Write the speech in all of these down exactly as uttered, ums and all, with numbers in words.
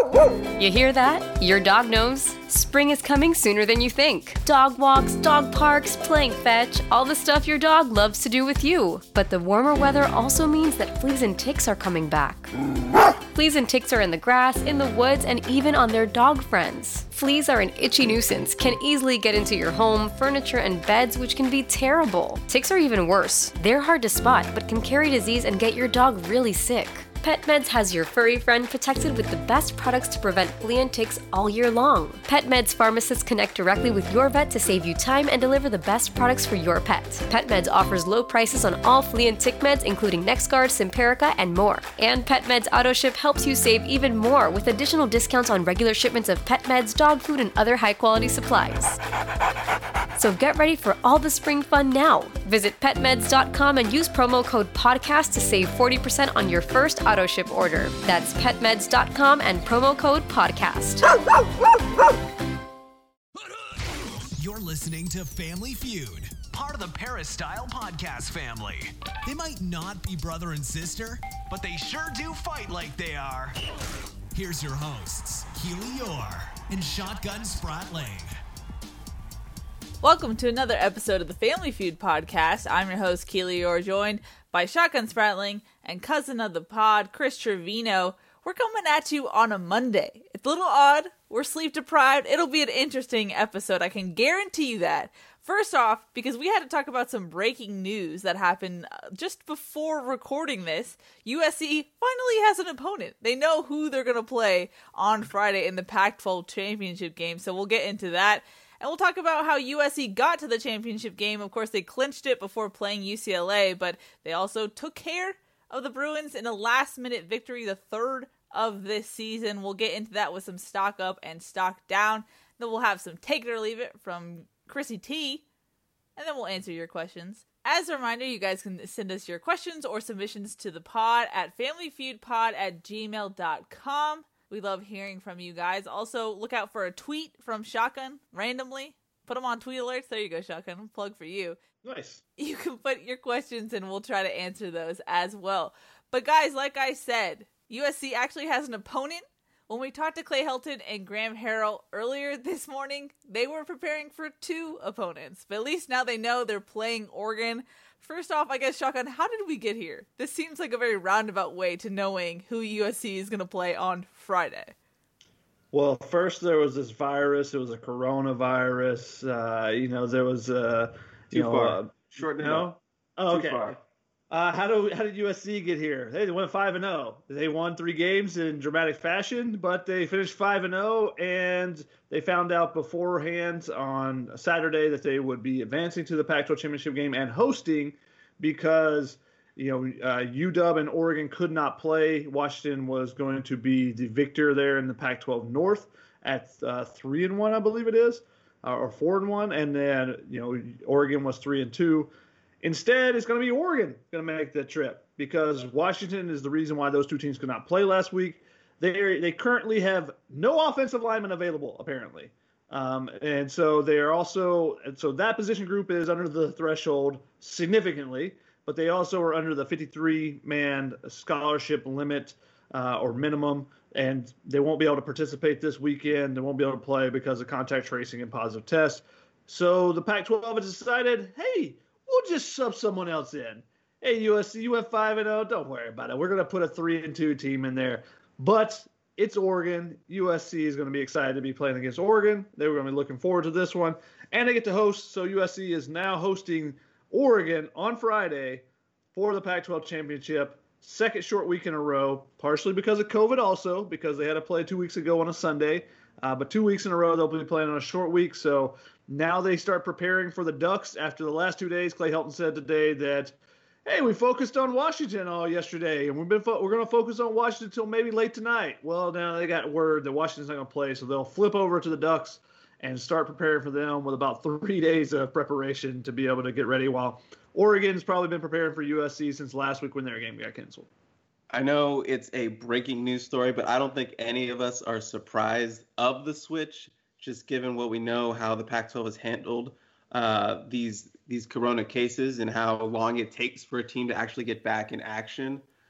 You hear that? Your dog knows. Spring is coming sooner than you think. Dog walks, dog parks, playing fetch, all the stuff your dog loves to do with you. But the warmer weather also means that fleas and ticks are coming back. Fleas and ticks are in the grass, in the woods, and even on their dog friends. Fleas are an itchy nuisance, can easily get into your home, furniture, and beds, which can be terrible. Ticks are even worse. They're hard to spot, but can carry disease and get your dog really sick. PetMeds has your furry friend protected with the best products to prevent flea and ticks all year long. PetMeds pharmacists connect directly with your vet to save you time and deliver the best products for your pet. PetMeds offers low prices on all flea and tick meds, including NexGard, Simparica, and more. And PetMeds AutoShip helps you save even more with additional discounts on regular shipments of pet meds, dog food, and other high-quality supplies. So get ready for all the spring fun now. Visit pet meds dot com and use promo code podcast to save forty percent on your first auto ship order. That's pet meds dot com and promo code podcast. You're listening to Family Feud, part of the Peristyle podcast family. They might not be brother and sister, but they sure do fight like they are. Here's your hosts, Keely Orr and Shotgun Spratling. Welcome to another episode of the Family Feud podcast. I'm your host, Keely Orr, joined by Shotgun Spratling and cousin of the pod, Chris Trevino. We're coming at you on a Monday. It's a little odd. We're sleep deprived. It'll be an interesting episode. I can guarantee you that. First off, because we had to talk about some breaking news that happened just before recording this, U S C finally has an opponent. They know who they're going to play on Friday in the Pac twelve championship game, so we'll get into that. And we'll talk about how U S C got to the championship game. Of course, they clinched it before playing U C L A, but they also took care of the Bruins in a last-minute victory, the third of this season. We'll get into that with some stock up and stock down. Then we'll have some take it or leave it from Chrissy T, and then we'll answer your questions. As a reminder, you guys can send us your questions or submissions to the pod at familyfeudpod at gmail dot com. We love hearing from you guys. Also, look out for a tweet from Shotgun randomly. Put them on tweet alerts. There you go, Shotgun. Plug for you. Nice. You can put your questions and we'll try to answer those as well. But guys, like I said, U S C actually has an opponent. When we talked to Clay Helton and Graham Harrell earlier this morning, they were preparing for two opponents. But at least now they know they're playing Oregon. First off, I guess, Shotgun, how did we get here? This seems like a very roundabout way to knowing who U S C is going to play on Friday. Well, first there was this virus. It was a coronavirus. Uh, you know, there was a... Too you know, far. Uh, Shorten it no? up. Oh, Too okay. far. Uh, how, do, how did U S C get here? Hey, they went five and oh. They won three games in dramatic fashion, but they finished five and oh, and they found out beforehand on Saturday that they would be advancing to the Pac twelve championship game and hosting because, you know, uh, U W and Oregon could not play. Washington was going to be the victor there in the Pac twelve North at uh, three and one, I believe it is, uh, or four and one, and then, you know, Oregon was three and two. Instead, it's going to be Oregon going to make the trip because Washington is the reason why those two teams could not play last week. They they currently have no offensive linemen available, apparently. Um, and so they are also – so that position group is under the threshold significantly, but they also are under the fifty-three man scholarship limit uh, or minimum, and they won't be able to participate this weekend. They won't be able to play because of contact tracing and positive tests. So the Pac twelve has decided, hey – we'll just sub someone else in. Hey, U S C, you went five and oh. Don't worry about it. We're going to put a three and two team in there. But it's Oregon. U S C is going to be excited to be playing against Oregon. They were going to be looking forward to this one. And they get to host. So U S C is now hosting Oregon on Friday for the Pac twelve championship. Second short week in a row, partially because of COVID also, because they had to play two weeks ago on a Sunday. Uh, but two weeks in a row, they'll be playing on a short week. So now they start preparing for the Ducks after the last two days. Clay Helton said today that, hey, we focused on Washington all yesterday, and we've been fo- we're going to focus on Washington until maybe late tonight. Well, now they got word that Washington's not going to play, so they'll flip over to the Ducks and start preparing for them with about three days of preparation to be able to get ready, while Oregon's probably been preparing for U S C since last week when their game got canceled. I know it's a breaking news story, but I don't think any of us are surprised of the switch, just given what we know how the Pac twelve has handled uh, these these corona cases and how long it takes for a team to actually get back in action.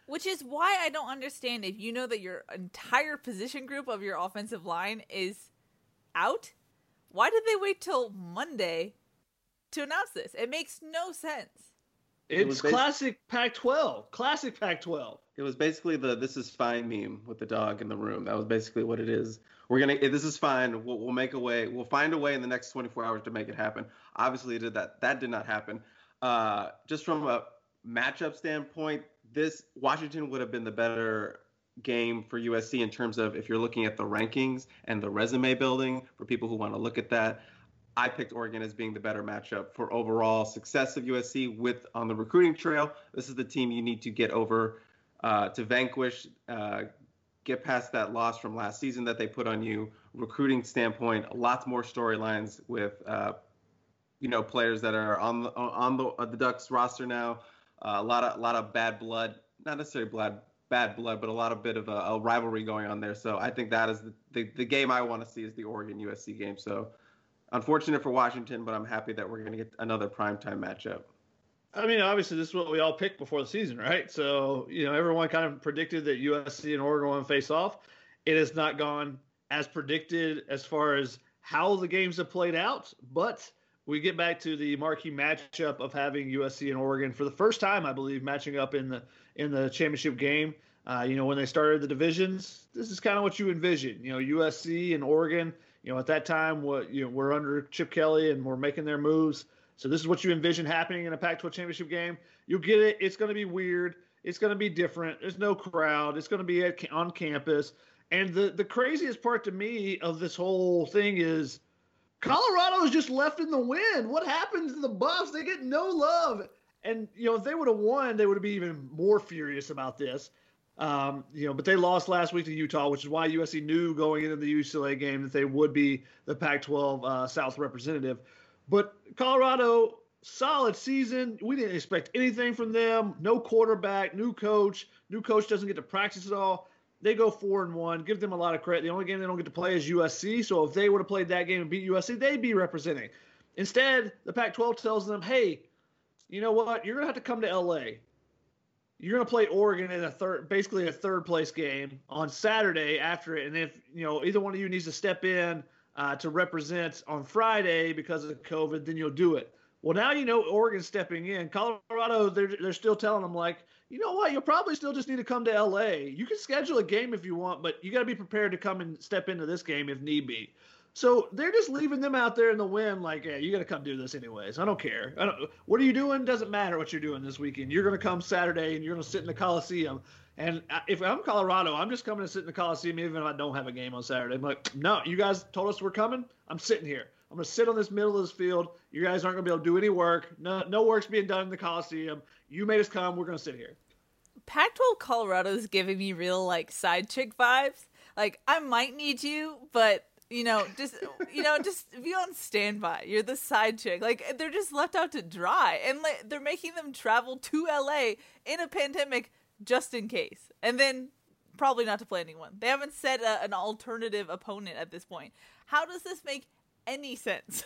Which is why I don't understand, if you know that your entire position group of your offensive line is out, why did they wait till Monday to announce this? It makes no sense. It's it classic Pac twelve. Classic Pac twelve. It was basically the "this is fine" meme with the dog in the room. That was basically what it is. We're gonna, this is fine. We'll, we'll make a way. We'll find a way in the next twenty-four hours to make it happen. Obviously, it did that. That did not happen. Uh, just from a matchup standpoint, this Washington would have been the better game for U S C in terms of if you're looking at the rankings and the resume building for people who want to look at that. I picked Oregon as being the better matchup for overall success of U S C with on the recruiting trail. This is the team you need to get over uh, to vanquish, uh, get past that loss from last season that they put on you. Recruiting standpoint, lots more storylines with uh, you know players that are on the on the, uh, the Ducks roster now. Uh, a lot of a lot of bad blood, not necessarily bad bad blood, but a lot of bit of a, a rivalry going on there. So I think that is the, the, the game I want to see is the Oregon U S C game. So. Unfortunate for Washington, but I'm happy that we're going to get another primetime matchup. I mean, obviously, this is what we all picked before the season, right? So, you know, everyone kind of predicted that U S C and Oregon would face off. It has not gone as predicted as far as how the games have played out, but we get back to the marquee matchup of having U S C and Oregon for the first time, I believe, matching up in the in the championship game. Uh, you know, when they started the divisions, this is kind of what you envision. You know, U S C and Oregon. You know, at that time, what you know, we're under Chip Kelly and we're making their moves. So this is what you envision happening in a Pac twelve championship game. You'll get it. It's going to be weird. It's going to be different. There's no crowd. It's going to be at, on campus. And the, the craziest part to me of this whole thing is Colorado is just left in the wind. What happened to the Buffs? They get no love. And, you know, if they would have won, they would have been even more furious about this. Um, you know, but they lost last week to Utah, which is why U S C knew going into the U C L A game that they would be the Pac twelve uh, South representative. But Colorado, solid season. We didn't expect anything from them. No quarterback, new coach. New coach doesn't get to practice at all. They go four and one. Give them a lot of credit. The only game they don't get to play is U S C. So if they would have played that game and beat U S C, they'd be representing. Instead, the Pac twelve tells them, hey, you know what? You're going to have to come to L A. You're going to play Oregon in a third, basically a third place game on Saturday after it. And if, you know, either one of you needs to step in uh, to represent on Friday because of COVID, then you'll do it. Well, now you know Oregon's stepping in. Colorado, they're, they're still telling them, like, you know what, you'll probably still just need to come to L A. You can schedule a game if you want, but you got to be prepared to come and step into this game if need be. So they're just leaving them out there in the wind like, hey, you got to come do this anyways. I don't care. I don't, what are you doing? Doesn't matter what you're doing this weekend. You're going to come Saturday and you're going to sit in the Coliseum. And if I'm Colorado, I'm just coming to sit in the Coliseum even if I don't have a game on Saturday. I'm like, no, you guys told us we're coming. I'm sitting here. I'm going to sit on this middle of this field. You guys aren't going to be able to do any work. No, no work's being done in the Coliseum. You made us come. We're going to sit here. Pac twelve Colorado is giving me real, like, side chick vibes. Like, I might need you, but... You know, just, you know, just be on standby. You're the side chick. Like, they're just left out to dry. And like, they're making them travel to L A in a pandemic just in case. And then probably not to play anyone. They haven't set a, an alternative opponent at this point. How does this make any sense?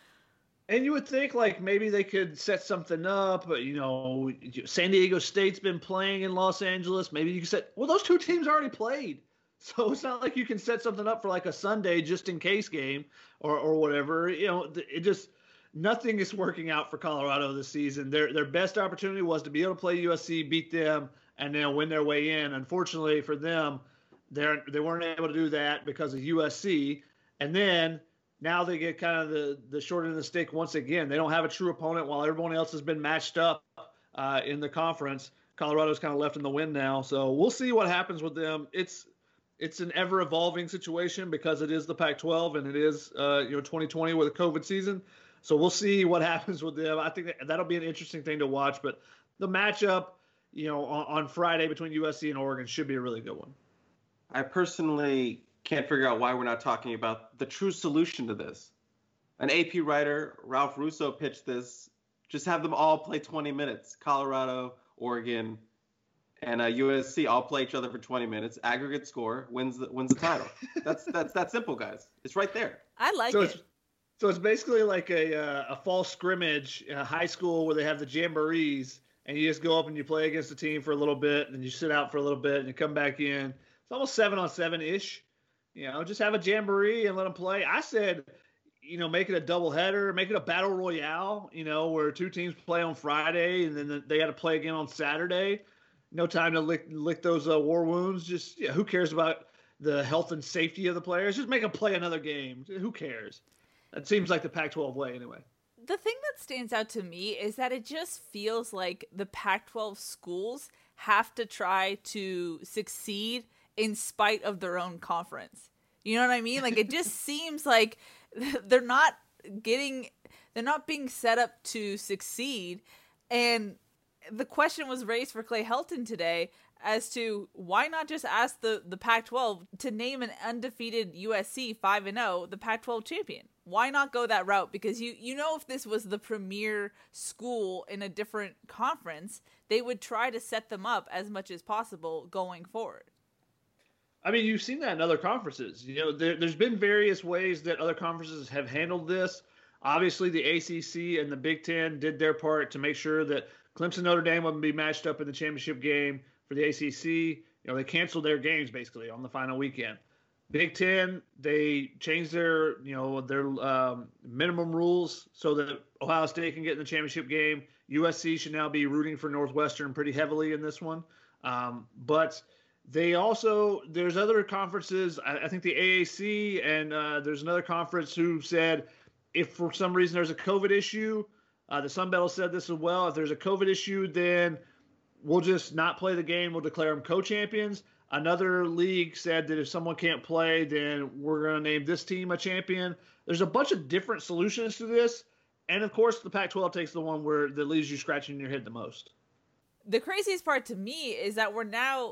And you would think, like, maybe they could set something up. But, you know, San Diego State's been playing in Los Angeles. Maybe you could set – well, those two teams already played. So it's not like you can set something up for like a Sunday just in case game or, or whatever. You know, it just nothing is working out for Colorado this season. Their their best opportunity was to be able to play U S C, beat them, and then win their way in. Unfortunately for them, they they weren't able to do that because of U S C. And then now they get kind of the, the short end of the stick once again. They don't have a true opponent while everyone else has been matched up uh, in the conference. Colorado's kind of left in the wind now. So we'll see what happens with them. It's It's an ever-evolving situation because it is the Pac twelve and it is, uh, you know, twenty twenty with a COVID season. So we'll see what happens with them. I think that, that'll be an interesting thing to watch. But the matchup, you know, on, on Friday between U S C and Oregon should be a really good one. I personally can't figure out why we're not talking about the true solution to this. An A P writer, Ralph Russo, pitched this. Just have them all play twenty minutes. Colorado, Oregon, and uh, U S C all play each other for twenty minutes. Aggregate score wins the, wins the title. That's that's that simple, guys. It's right there. I like so it. It's, so it's basically like a uh, a fall scrimmage in a high school where they have the jamborees, and you just go up and you play against the team for a little bit, and you sit out for a little bit, and you come back in. It's almost seven on seven ish. You know, just have a jamboree and let them play. I said, you know, make it a doubleheader, make it a battle royale. You know, where two teams play on Friday, and then they got to play again on Saturday. No time to lick lick those uh, war wounds. Just yeah, who cares about the health and safety of the players? Just make them play another game. Who cares? It seems like the Pac twelve way anyway. The thing that stands out to me is that it just feels like the Pac twelve schools have to try to succeed in spite of their own conference. You know what I mean? Like, it just seems like they're not getting, they're not being set up to succeed. And the question was raised for Clay Helton today as to why not just ask the, the Pac twelve to name an undefeated U S C five and oh the Pac twelve champion. Why not go that route? Because you, you know, if this was the premier school in a different conference, they would try to set them up as much as possible going forward. I mean, you've seen that in other conferences. You know, there, there's been various ways that other conferences have handled this. Obviously, the A C C and the Big Ten did their part to make sure that Clemson Notre Dame wouldn't be matched up in the championship game for the A C C. You know, they canceled their games basically on the final weekend. Big Ten, they changed their, you know, their um, minimum rules so that Ohio State can get in the championship game. U S C should now be rooting for Northwestern pretty heavily in this one. Um, but they also, there's other conferences, I, I think the A A C and uh, there's another conference who said if for some reason there's a COVID issue, uh, the Sun Belt said this as well, if there's a COVID issue, then we'll just not play the game. We'll declare them co-champions. Another league said that if someone can't play, then we're going to name this team a champion. There's a bunch of different solutions to this. And, of course, the Pac twelve takes the one where that leaves you scratching your head the most. The craziest part to me is that we're now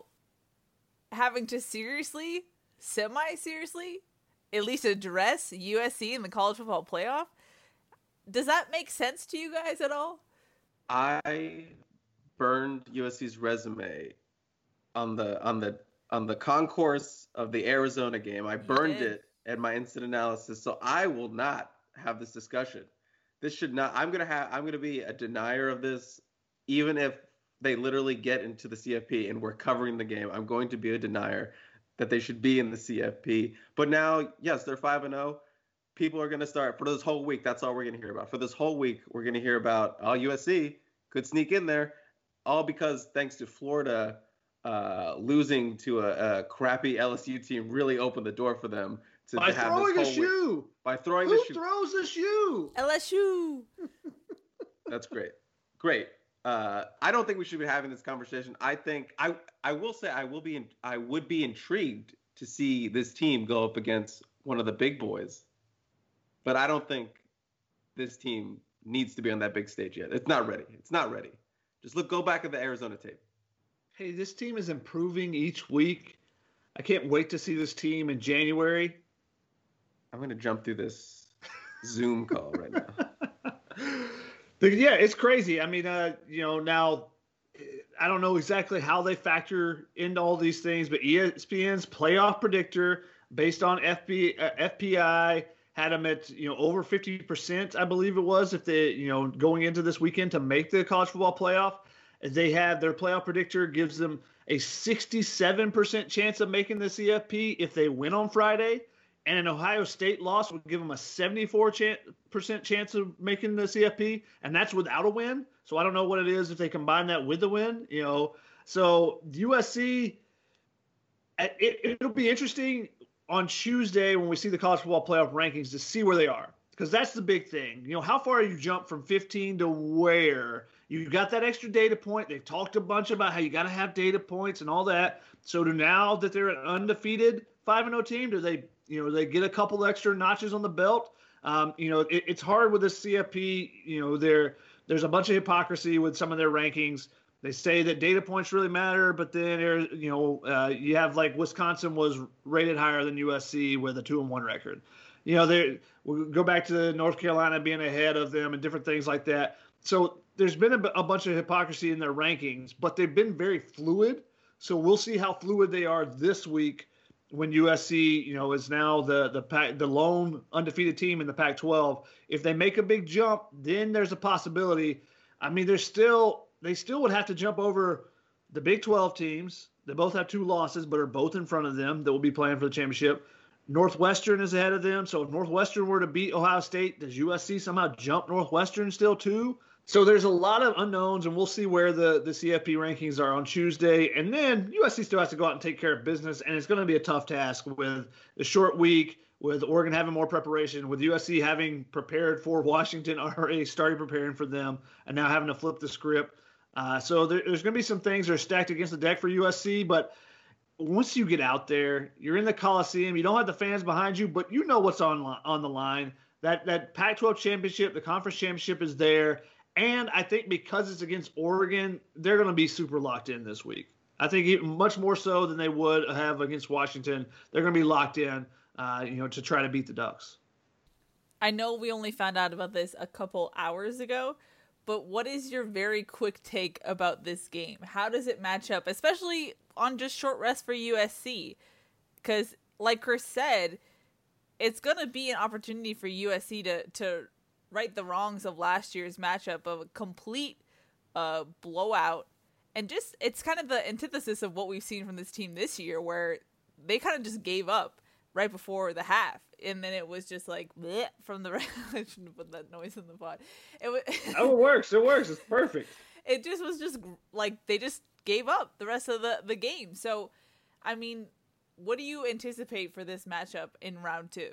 having to seriously, semi-seriously, at least address U S C in the college football playoff. Does that make sense to you guys at all? I burned U S C's resume on the on the on the concourse of the Arizona game. I burned it at my instant analysis, so I will not have this discussion. This should not. I'm gonna have. I'm gonna be a denier of this, even if they literally get into the C F P and we're covering the game. I'm going to be a denier that they should be in the C F P. But now, yes, they're five and zero. People are gonna start for this whole week. That's all we're gonna hear about. For this whole week, we're gonna hear about oh U S C could sneak in there, all because thanks to Florida. Uh, losing to a, a crappy L S U team really opened the door for them to, by to have throwing this a whole shoe. Week. By throwing Who the shoe. Who throws a shoe? L S U. That's great. Great. Uh, I don't think we should be having this conversation. I think I I will say I will be in, I would be intrigued to see this team go up against one of the big boys, but I don't think this team needs to be on that big stage yet. It's not ready. It's not ready. Just look. Go back at the Arizona tape. Hey, this team is improving each week. I can't wait to see this team in January. I'm going to jump through this Zoom call right now. But yeah, it's crazy. I mean, uh, you know, now I don't know exactly how they factor into all these things, but E S P N's playoff predictor based on F B, uh, F P I had them at, you know, over fifty percent, I believe it was, if they, you know, going into this weekend to make the college football playoff. They have their playoff predictor gives them a sixty-seven percent chance of making the C F P if they win on Friday, and an Ohio State loss would give them a seventy-four percent chance of making the C F P, and that's without a win. So I don't know what it is if they combine that with the win, you know. So U S C, it, it'll be interesting on Tuesday when we see the college football playoff rankings to see where they are, because that's the big thing. You know, how far you jump from fifteen to where? You've got that extra data point. They've talked a bunch about how you got to have data points and all that. So do now that they're an undefeated five and oh team, do they, you know, they get a couple extra notches on the belt? Um, you know, it, it's hard with this C F P. You know, there there's a bunch of hypocrisy with some of their rankings. They say that data points really matter, but then, you know, uh, you have like Wisconsin was rated higher than U S C with a two and one record. You know, they we'll go back to North Carolina being ahead of them and different things like that. So there's been a, a bunch of hypocrisy in their rankings, but they've been very fluid. So we'll see how fluid they are this week when U S C, you know, is now the the Pac, the lone undefeated team in the Pac twelve. If they make a big jump, then there's a possibility. I mean, there's still they still would have to jump over the Big twelve teams. They both have two losses, but are both in front of them that will be playing for the championship. Northwestern is ahead of them. So if Northwestern were to beat Ohio State, does U S C somehow jump Northwestern still too? So there's a lot of unknowns, and we'll see where the, the C F P rankings are on Tuesday. And then U S C still has to go out and take care of business, and it's going to be a tough task with the short week, with Oregon having more preparation, with U S C having prepared for Washington, already started preparing for them, and now having to flip the script. Uh, so there, there's going to be some things that are stacked against the deck for U S C, but once you get out there, you're in the Coliseum, you don't have the fans behind you, but you know what's on on the line. That that Pac twelve championship, the conference championship is there. And I think because it's against Oregon, they're going to be super locked in this week. I think even much more so than they would have against Washington. They're going to be locked in, uh, you know, to try to beat the Ducks. I know we only found out about this a couple hours ago, but what is your very quick take about this game? How does it match up, especially on just short rest for U S C? Because, like Chris said, it's going to be an opportunity for U S C to to right the wrongs of last year's matchup of a complete uh, blowout. And just, it's kind of the antithesis of what we've seen from this team this year, where they kind of just gave up right before the half. And then it was just like, bleh, from the, I shouldn't have put that noise in the pod. It was, oh, it works. It works. It's perfect. It just was just like, they just gave up the rest of the, the game. So, I mean, what do you anticipate for this matchup in round two?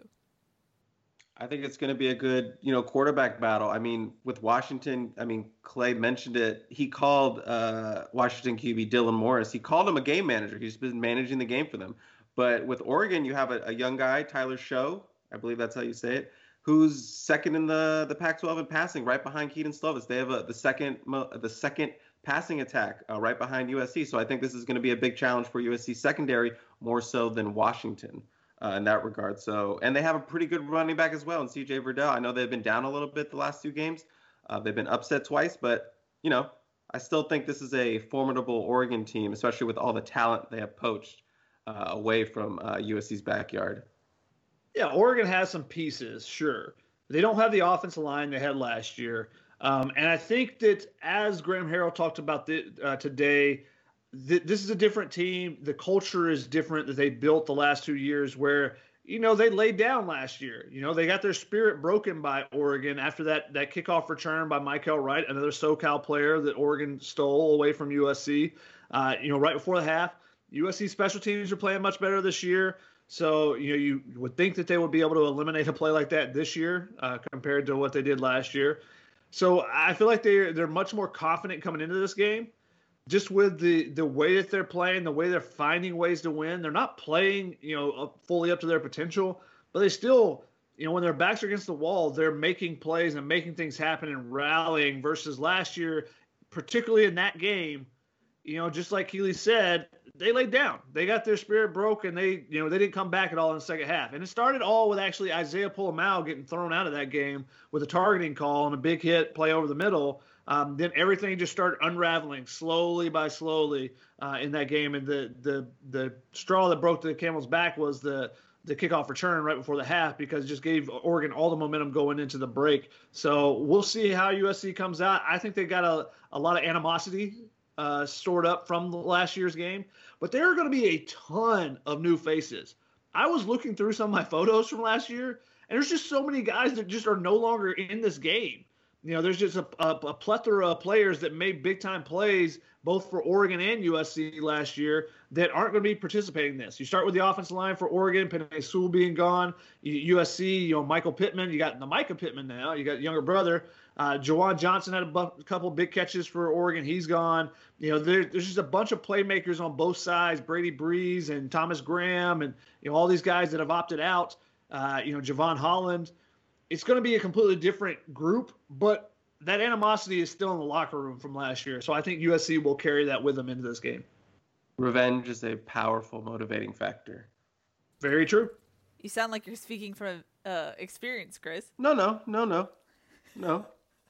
I think it's going to be a good, you know, quarterback battle. I mean, with Washington, I mean, Clay mentioned it. He called uh, Washington Q B Dylan Morris. He called him a game manager. He's been managing the game for them. But with Oregon, you have a, a young guy, Tyler Show, I believe that's how you say it, who's second in the, the Pac twelve in passing, right behind Keaton Slovis. They have a, the second the second passing attack uh, right behind U S C. So I think this is going to be a big challenge for U S C secondary, more so than Washington. Uh, in that regard. So, and they have a pretty good running back as well in C J Verdell. I know they've been down a little bit the last two games. Uh, they've been upset twice, but, you know, I still think this is a formidable Oregon team, especially with all the talent they have poached uh, away from uh, U S C's backyard. Yeah, Oregon has some pieces, sure. They don't have the offensive line they had last year. Um, and I think that as Graham Harrell talked about the, uh, today, this is a different team. The culture is different that they built the last two years where, you know, they laid down last year. You know, they got their spirit broken by Oregon after that that kickoff return by Michael Wright, another SoCal player that Oregon stole away from U S C. Uh, you know, right before the half, U S C special teams are playing much better this year. So, you know, you would think that they would be able to eliminate a play like that this year uh, compared to what they did last year. So I feel like they're, they're much more confident coming into this game. Just with the, the way that they're playing, the way they're finding ways to win, they're not playing, you know, fully up to their potential, but they still, you know, when their backs are against the wall, they're making plays and making things happen and rallying versus last year, particularly in that game, you know, just like Keely said, they laid down. They got their spirit broke, and they, you know, they didn't come back at all in the second half. And it started all with actually Isaiah Pulamau getting thrown out of that game with a targeting call and a big hit play over the middle. Um, then everything just started unraveling slowly by slowly uh, in that game. And the the the straw that broke the camel's back was the the kickoff return right before the half, because it just gave Oregon all the momentum going into the break. So we'll see how U S C comes out. I think they got a, a lot of animosity uh, stored up from the last year's game. But there are going to be a ton of new faces. I was looking through some of my photos from last year, and there's just so many guys that just are no longer in this game. You know, there's just a, a, a plethora of players that made big-time plays both for Oregon and U S C last year that aren't going to be participating in this. You start with the offensive line for Oregon, Penei Sewell being gone. U S C, you know, Michael Pittman. You got the Micah Pittman now. You got younger brother. Uh, Jawan Johnson had a bu- couple big catches for Oregon. He's gone. You know, there, there's just a bunch of playmakers on both sides, Brady Breeze and Thomas Graham and, you know, all these guys that have opted out, uh, you know, Javon Holland. It's going to be a completely different group, but that animosity is still in the locker room from last year. So I think U S C will carry that with them into this game. Revenge is a powerful motivating factor. Very true. You sound like you're speaking from uh, experience, Chris. No, no, no, no, no.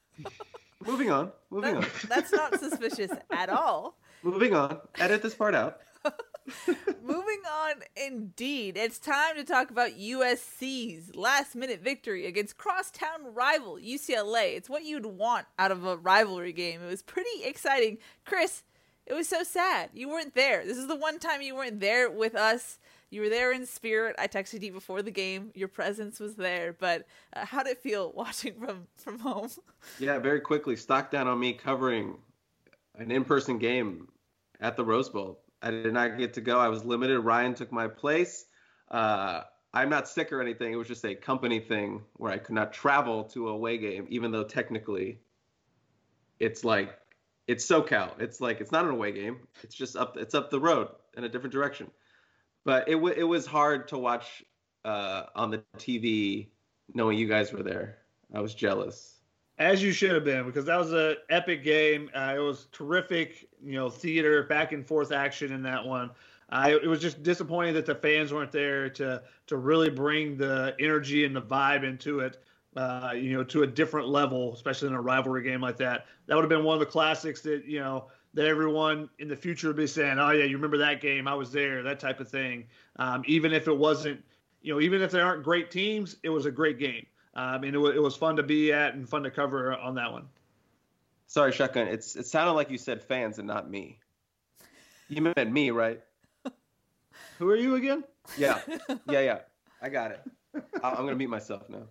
Moving on. Moving that, on. That's not suspicious at all. Moving on. Edit this part out. Moving on indeed. It's time to talk about U S C's last-minute victory against crosstown rival U C L A. It's what you'd want out of a rivalry game. It was pretty exciting. Chris, it was so sad. You weren't there. This is the one time you weren't there with us. You were there in spirit. I texted you before the game. Your presence was there. But uh, how did it feel watching from, from home? Yeah, very quickly, stock down on me covering an in-person game at the Rose Bowl. I did not get to go. I was limited. Ryan took my place. Uh, I'm not sick or anything. It was just a company thing where I could not travel to a away game, even though technically it's like, it's SoCal. It's like, it's not an away game. It's just up, it's up the road in a different direction. But it, w- it was hard to watch uh, on the T V knowing you guys were there. I was jealous. As you should have been, because that was an epic game. Uh, it was terrific, you know, theater, back and forth action in that one. Uh, it was just disappointing that the fans weren't there to to really bring the energy and the vibe into it, uh, you know, to a different level, especially in a rivalry game like that. That would have been one of the classics that, you know, that everyone in the future would be saying, oh, yeah, you remember that game? I was there, that type of thing. Um, even if it wasn't, you know, even if there aren't great teams, it was a great game. Um, and it, w- it was fun to be at and fun to cover on that one. Sorry, Shotgun. It's it sounded like you said fans and not me. You meant me, right? Who are you again? Yeah, yeah, yeah. I got it. I- I'm gonna mute myself now.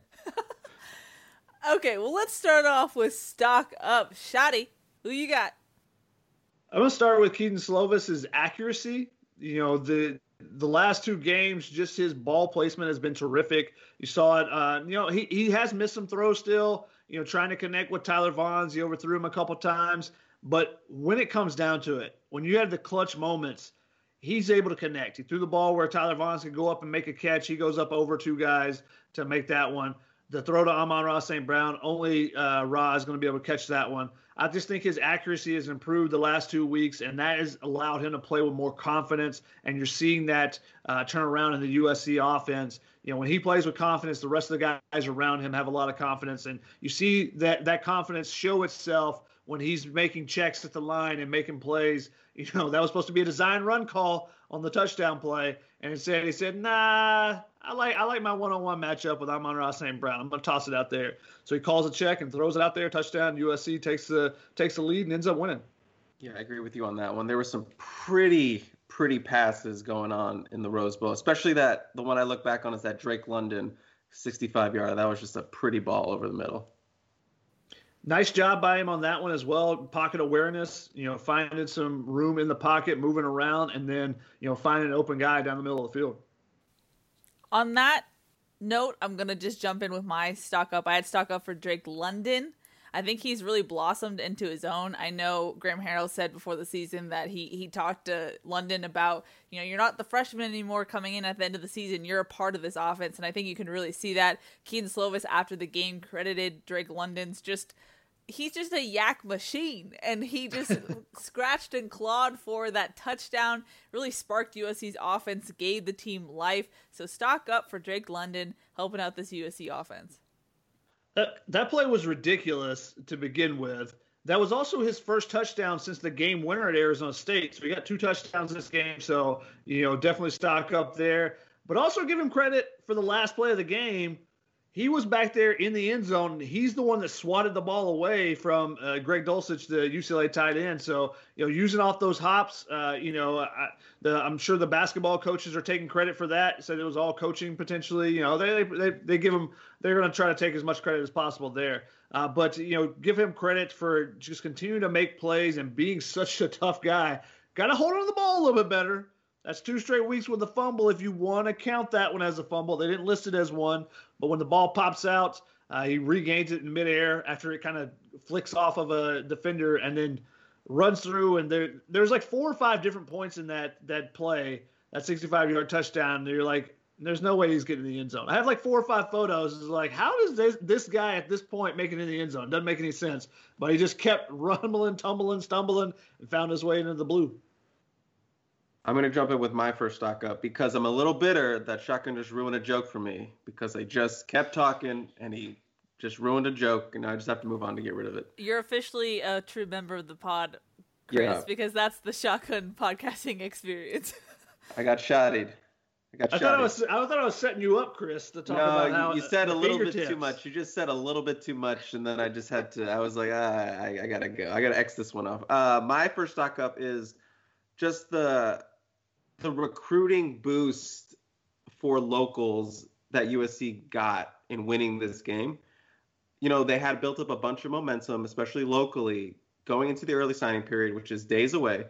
Okay, well, let's start off with stock up. Shotty, who you got? I'm gonna start with Keaton Slovis's accuracy. You know, the the last two games, just his ball placement has been terrific. You saw it. Uh, you know, he he has missed some throws still. You know, trying to connect with Tyler Vaughns, he overthrew him a couple times. But when it comes down to it, when you have the clutch moments, he's able to connect. He threw the ball where Tyler Vaughns can go up and make a catch. He goes up over two guys to make that one. The throw to Amon-Ra Saint Brown, only uh, Ra is going to be able to catch that one. I just think his accuracy has improved the last two weeks, and that has allowed him to play with more confidence. And you're seeing that uh, turn around in the U S C offense. You know, when he plays with confidence, the rest of the guys around him have a lot of confidence. And you see that that confidence show itself when he's making checks at the line and making plays. You know, that was supposed to be a design run call on the touchdown play. And instead he said, nah, I like I like my one-on-one matchup with Amon-Ra Saint Brown. I'm going to toss it out there. So he calls a check and throws it out there, touchdown. U S C takes the takes the lead and ends up winning. Yeah, I agree with you on that one. There were some pretty, pretty passes going on in the Rose Bowl, especially that the one I look back on is that Drake London sixty-five yard. That was just a pretty ball over the middle. Nice job by him on that one as well. Pocket awareness, you know, finding some room in the pocket, moving around, and then, you know, finding an open guy down the middle of the field. On that note, I'm going to just jump in with my stock up. I had stock up for Drake London. I think he's really blossomed into his own. I know Graham Harrell said before the season that he, he talked to London about, you know, you're not the freshman anymore coming in at the end of the season. You're a part of this offense, and I think you can really see that. Keaton Slovis, after the game, credited Drake London's just – he's just a yak machine, and he just scratched and clawed for that touchdown, really sparked U S C's offense, gave the team life. So stock up for Drake London helping out this U S C offense. That, that play was ridiculous to begin with. That was also his first touchdown since the game winner at Arizona State. So he got two touchdowns this game. So, you know, definitely stock up there. But also give him credit for the last play of the game. He was back there in the end zone. He's the one that swatted the ball away from uh, Greg Dulcich, the U C L A tight end. So, you know, using off those hops, uh, you know, I, the, I'm sure the basketball coaches are taking credit for that. Said it was all coaching potentially. You know, they they they give him. They're going to try to take as much credit as possible there. Uh, but you know, give him credit for just continuing to make plays and being such a tough guy. Got to hold on to the ball a little bit better. That's two straight weeks with a fumble if you want to count that one as a fumble. They didn't list it as one, but when the ball pops out, uh, he regains it in midair after it kind of flicks off of a defender and then runs through. And there, there's like four or five different points in that that play, that sixty-five-yard touchdown. And you're like, there's no way he's getting in the end zone. I have like four or five photos. It's like, how does this this guy at this point make it in the end zone? Doesn't make any sense. But he just kept rumbling, tumbling, stumbling, and found his way into the blue. I'm going to jump in with my first stock up because I'm a little bitter that Shotgun just ruined a joke for me because I just kept talking and he just ruined a joke and I just have to move on to get rid of it. You're officially a true member of the pod, Chris, yeah. because that's the Shotgun podcasting experience. I got shotted. I got I shotted. thought I was I thought I was setting you up, Chris, to talk no, about how you, you said a little bit fingertips. too much. You just said a little bit too much, and then I just had to. I was like, ah, I, I gotta go. I gotta X this one off. Uh, my first stock up is just the the recruiting boost for locals that U S C got in winning this game. You know, they had built up a bunch of momentum, especially locally, going into the early signing period, which is days away.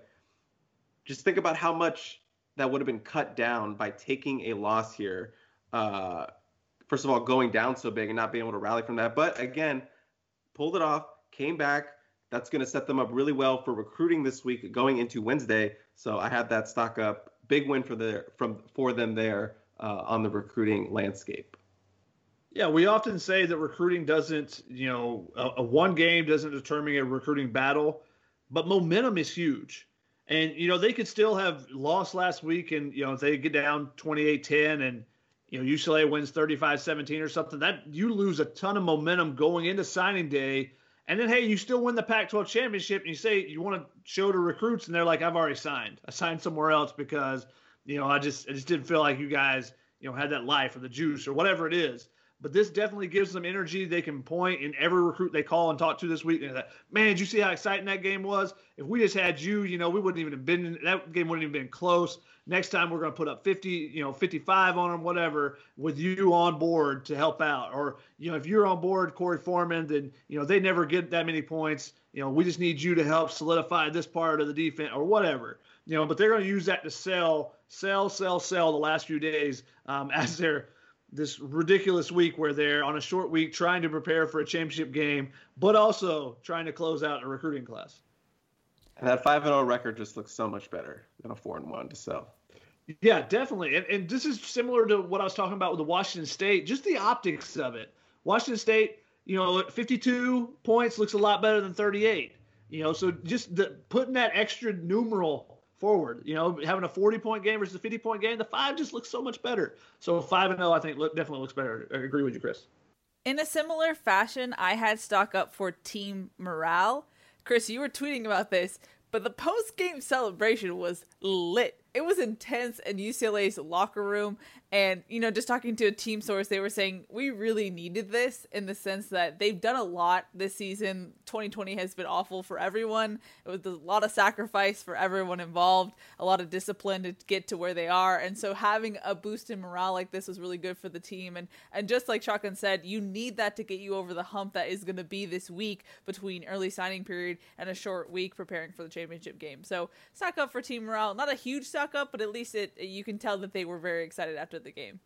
Just think about how much that would have been cut down by taking a loss here. Uh, first of all, going down so big and not being able to rally from that. But again, pulled it off, came back. That's going to set them up really well for recruiting this week going into Wednesday. So I had that stock up. Big win for the from for them there uh, on the recruiting landscape. Yeah, we often say that recruiting doesn't, you know, a, a one game doesn't determine a recruiting battle, but momentum is huge. And, you know, they could still have lost last week and, you know, if they get down twenty-eight ten and, you know, U C L A wins thirty-five seventeen or something, that you lose a ton of momentum going into signing day. And then, hey, you still win the Pac twelve championship and you say you want to show to recruits and they're like, I've already signed. I signed somewhere else because, you know, I just I just didn't feel like you guys, you know, had that life or the juice or whatever it is. But this definitely gives them energy. They can point in every recruit they call and talk to this week. And like, man, did you see how exciting that game was? If we just had you, you know, we wouldn't even have been in, that game wouldn't even been close. Next time we're going to put up fifty, you know, fifty-five on them, whatever, with you on board to help out. Or, you know, if you're on board, Corey Foreman, then, you know, they never get that many points. You know, we just need you to help solidify this part of the defense or whatever. You know, but they're going to use that to sell, sell, sell, sell the last few days um, as they're this ridiculous week where they're on a short week trying to prepare for a championship game, but also trying to close out a recruiting class. And that five and oh record just looks so much better than a four and one to sell. Yeah, definitely. And, and this is similar to what I was talking about with the Washington State, just the optics of it. Washington State, you know, fifty-two points looks a lot better than thirty-eight. You know, so just the, putting that extra numeral forward, you know, having a forty-point game versus a fifty-point game, the five just looks so much better. So five and oh, I think, look, definitely looks better. I agree with you, Chris. In a similar fashion, I had stock up for team morale. Chris, you were tweeting about this, but the post-game celebration was lit. It was intense in U C L A's locker room. And, you know, just talking to a team source, they were saying we really needed this in the sense that they've done a lot this season. twenty twenty has been awful for everyone. It was a lot of sacrifice for everyone involved, a lot of discipline to get to where they are. And so having a boost in morale like this was really good for the team. And, and just like Shotgun said, you need that to get you over the hump that is going to be this week between early signing period and a short week preparing for the championship game. So stock up for team morale. Not a huge stock up, but at least it you can tell that they were very excited after the game.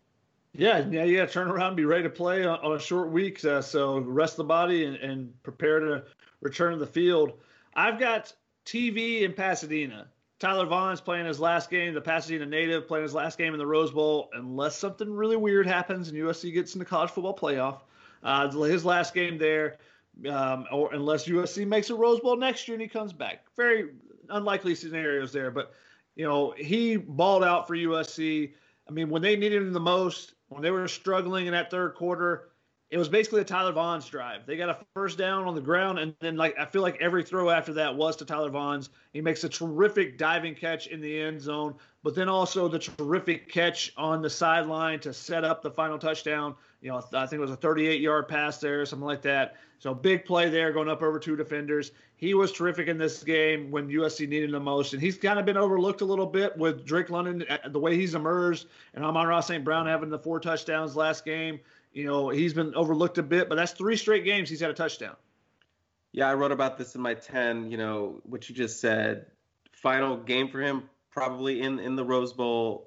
Yeah, yeah, you got to turn around and be ready to play on, on a short week. Uh, so rest the body and, and prepare to return to the field. I've got T V in Pasadena. Tyler Vaughn's playing his last game, the Pasadena native playing his last game in the Rose Bowl, unless something really weird happens and U S C gets in the college football playoff. Uh, his last game there, um, or unless U S C makes a Rose Bowl next year and he comes back. Very unlikely scenarios there, but you know, he balled out for U S C. I mean, when they needed him the most, when they were struggling in that third quarter, it was basically a Tyler Vaughn's drive. They got a first down on the ground, and then like I feel like every throw after that was to Tyler Vaughn's. He makes a terrific diving catch in the end zone, but then also the terrific catch on the sideline to set up the final touchdown. You know, I think it was a thirty-eight-yard pass there, something like that. So big play there, going up over two defenders. He was terrific in this game when U S C needed him the most, and he's kind of been overlooked a little bit with Drake London, the way he's emerged, and Amon-Ra Saint Brown having the four touchdowns last game. You know, he's been overlooked a bit, but that's three straight games he's had a touchdown. Yeah, I wrote about this in my ten, you know, what you just said. Final game for him, probably in, in the Rose Bowl.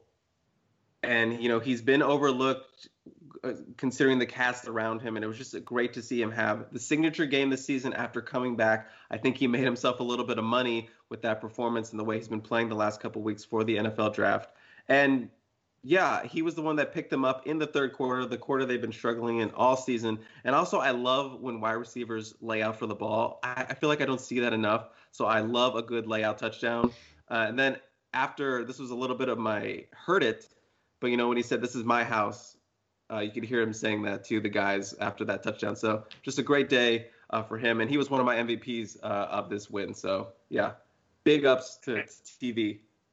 And, you know, he's been overlooked uh, considering the cast around him. And it was just great to see him have the signature game this season after coming back. I think he made himself a little bit of money with that performance and the way he's been playing the last couple of weeks for the N F L draft. And yeah, he was the one that picked them up in the third quarter, the quarter they've been struggling in all season. And also, I love when wide receivers lay out for the ball. I, I feel like I don't see that enough. So I love a good layout touchdown. Uh, and then after, this was a little bit of my heard it, but, you know, when he said, this is my house, uh, you could hear him saying that to the guys after that touchdown. So just a great day uh, for him. And he was one of my M V Ps uh, of this win. So, yeah, big ups to, to T V.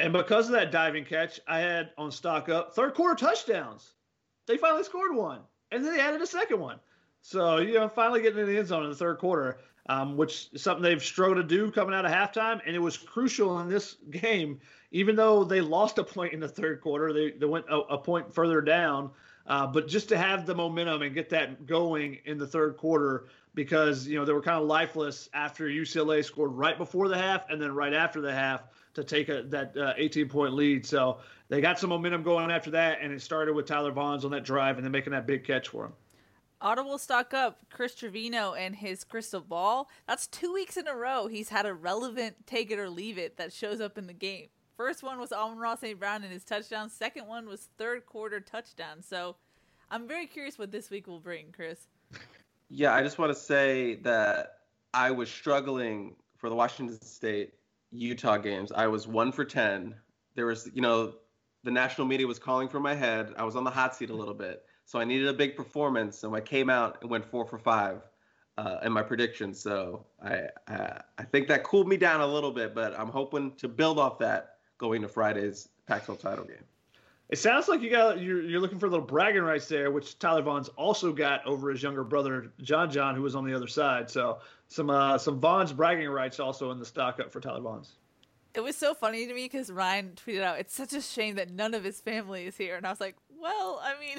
And because of that diving catch, I had on stock up third quarter touchdowns. They finally scored one, and then they added a second one. So, you know, finally getting in the end zone in the third quarter, um, which is something they've struggled to do coming out of halftime. And it was crucial in this game, even though they lost a point in the third quarter, they, they went a, a point further down. Uh, but just to have the momentum and get that going in the third quarter, because, you know, they were kind of lifeless after U C L A scored right before the half and then right after the half to take a, that uh, eighteen-point lead. So they got some momentum going after that, and it started with Tyler Vaughns on that drive and then making that big catch for him. Audible stock up Chris Trevino and his crystal ball. That's two weeks in a row he's had a relevant take it or leave it that shows up in the game. First one was Amon-Ra Saint Brown and his touchdown. Second one was third quarter touchdown. So I'm very curious what this week will bring, Chris. Yeah, I just want to say that I was struggling for the Washington State Utah games. I was one for ten. There was, you know, the national media was calling for my head. I was on the hot seat a little bit. So I needed a big performance. And I came out and went four for five uh, in my predictions. So I, I I think that cooled me down a little bit, but I'm hoping to build off that going to Friday's Pac twelve title game. It sounds like you got you're, you're looking for a little bragging rights there, which Tyler Vaughns also got over his younger brother John John, who was on the other side. So some uh, some Vaughns bragging rights also in the stock up for Tyler Vaughns. It was so funny to me because Ryan tweeted out, "It's such a shame that none of his family is here," and I was like, "Well, I mean,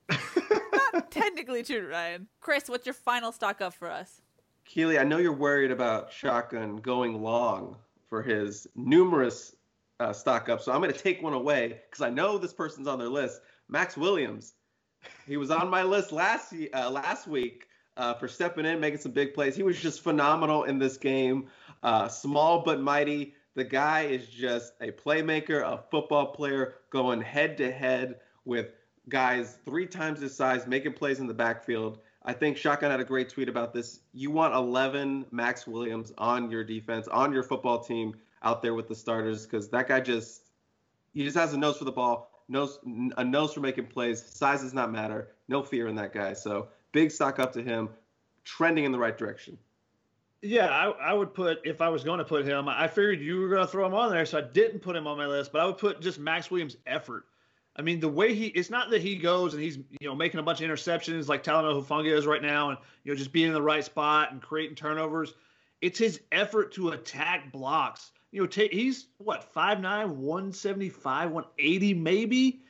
not technically true, Ryan." Chris, what's your final stock up for us? Keely, I know you're worried about Shotgun going long for his numerous Uh, stock up, so I'm going to take one away because I know this person's on their list. Max Williams, he was on my list last uh, last week uh, for stepping in, making some big plays. He was just phenomenal in this game. Uh, small but mighty. The guy is just a playmaker, a football player, going head to head with guys three times his size, making plays in the backfield. I think Shotgun had a great tweet about this. You want eleven Max Williams on your defense, on your football team, out there with the starters, because that guy just he just has a nose for the ball, nose a nose for making plays. Size does not matter. No fear in that guy. So big stock up to him, trending in the right direction. Yeah, I, I would put, if I was going to put him, I figured you were going to throw him on there, so I didn't put him on my list, but I would put just Max Williams' effort. I mean, the way he, it's not that he goes and he's, you know, making a bunch of interceptions like Talanoa Hufanga is right now and, you know, just being in the right spot and creating turnovers. It's his effort to attack blocks. You know, t- he's, what, five nine, one seventy-five, one eighty maybe?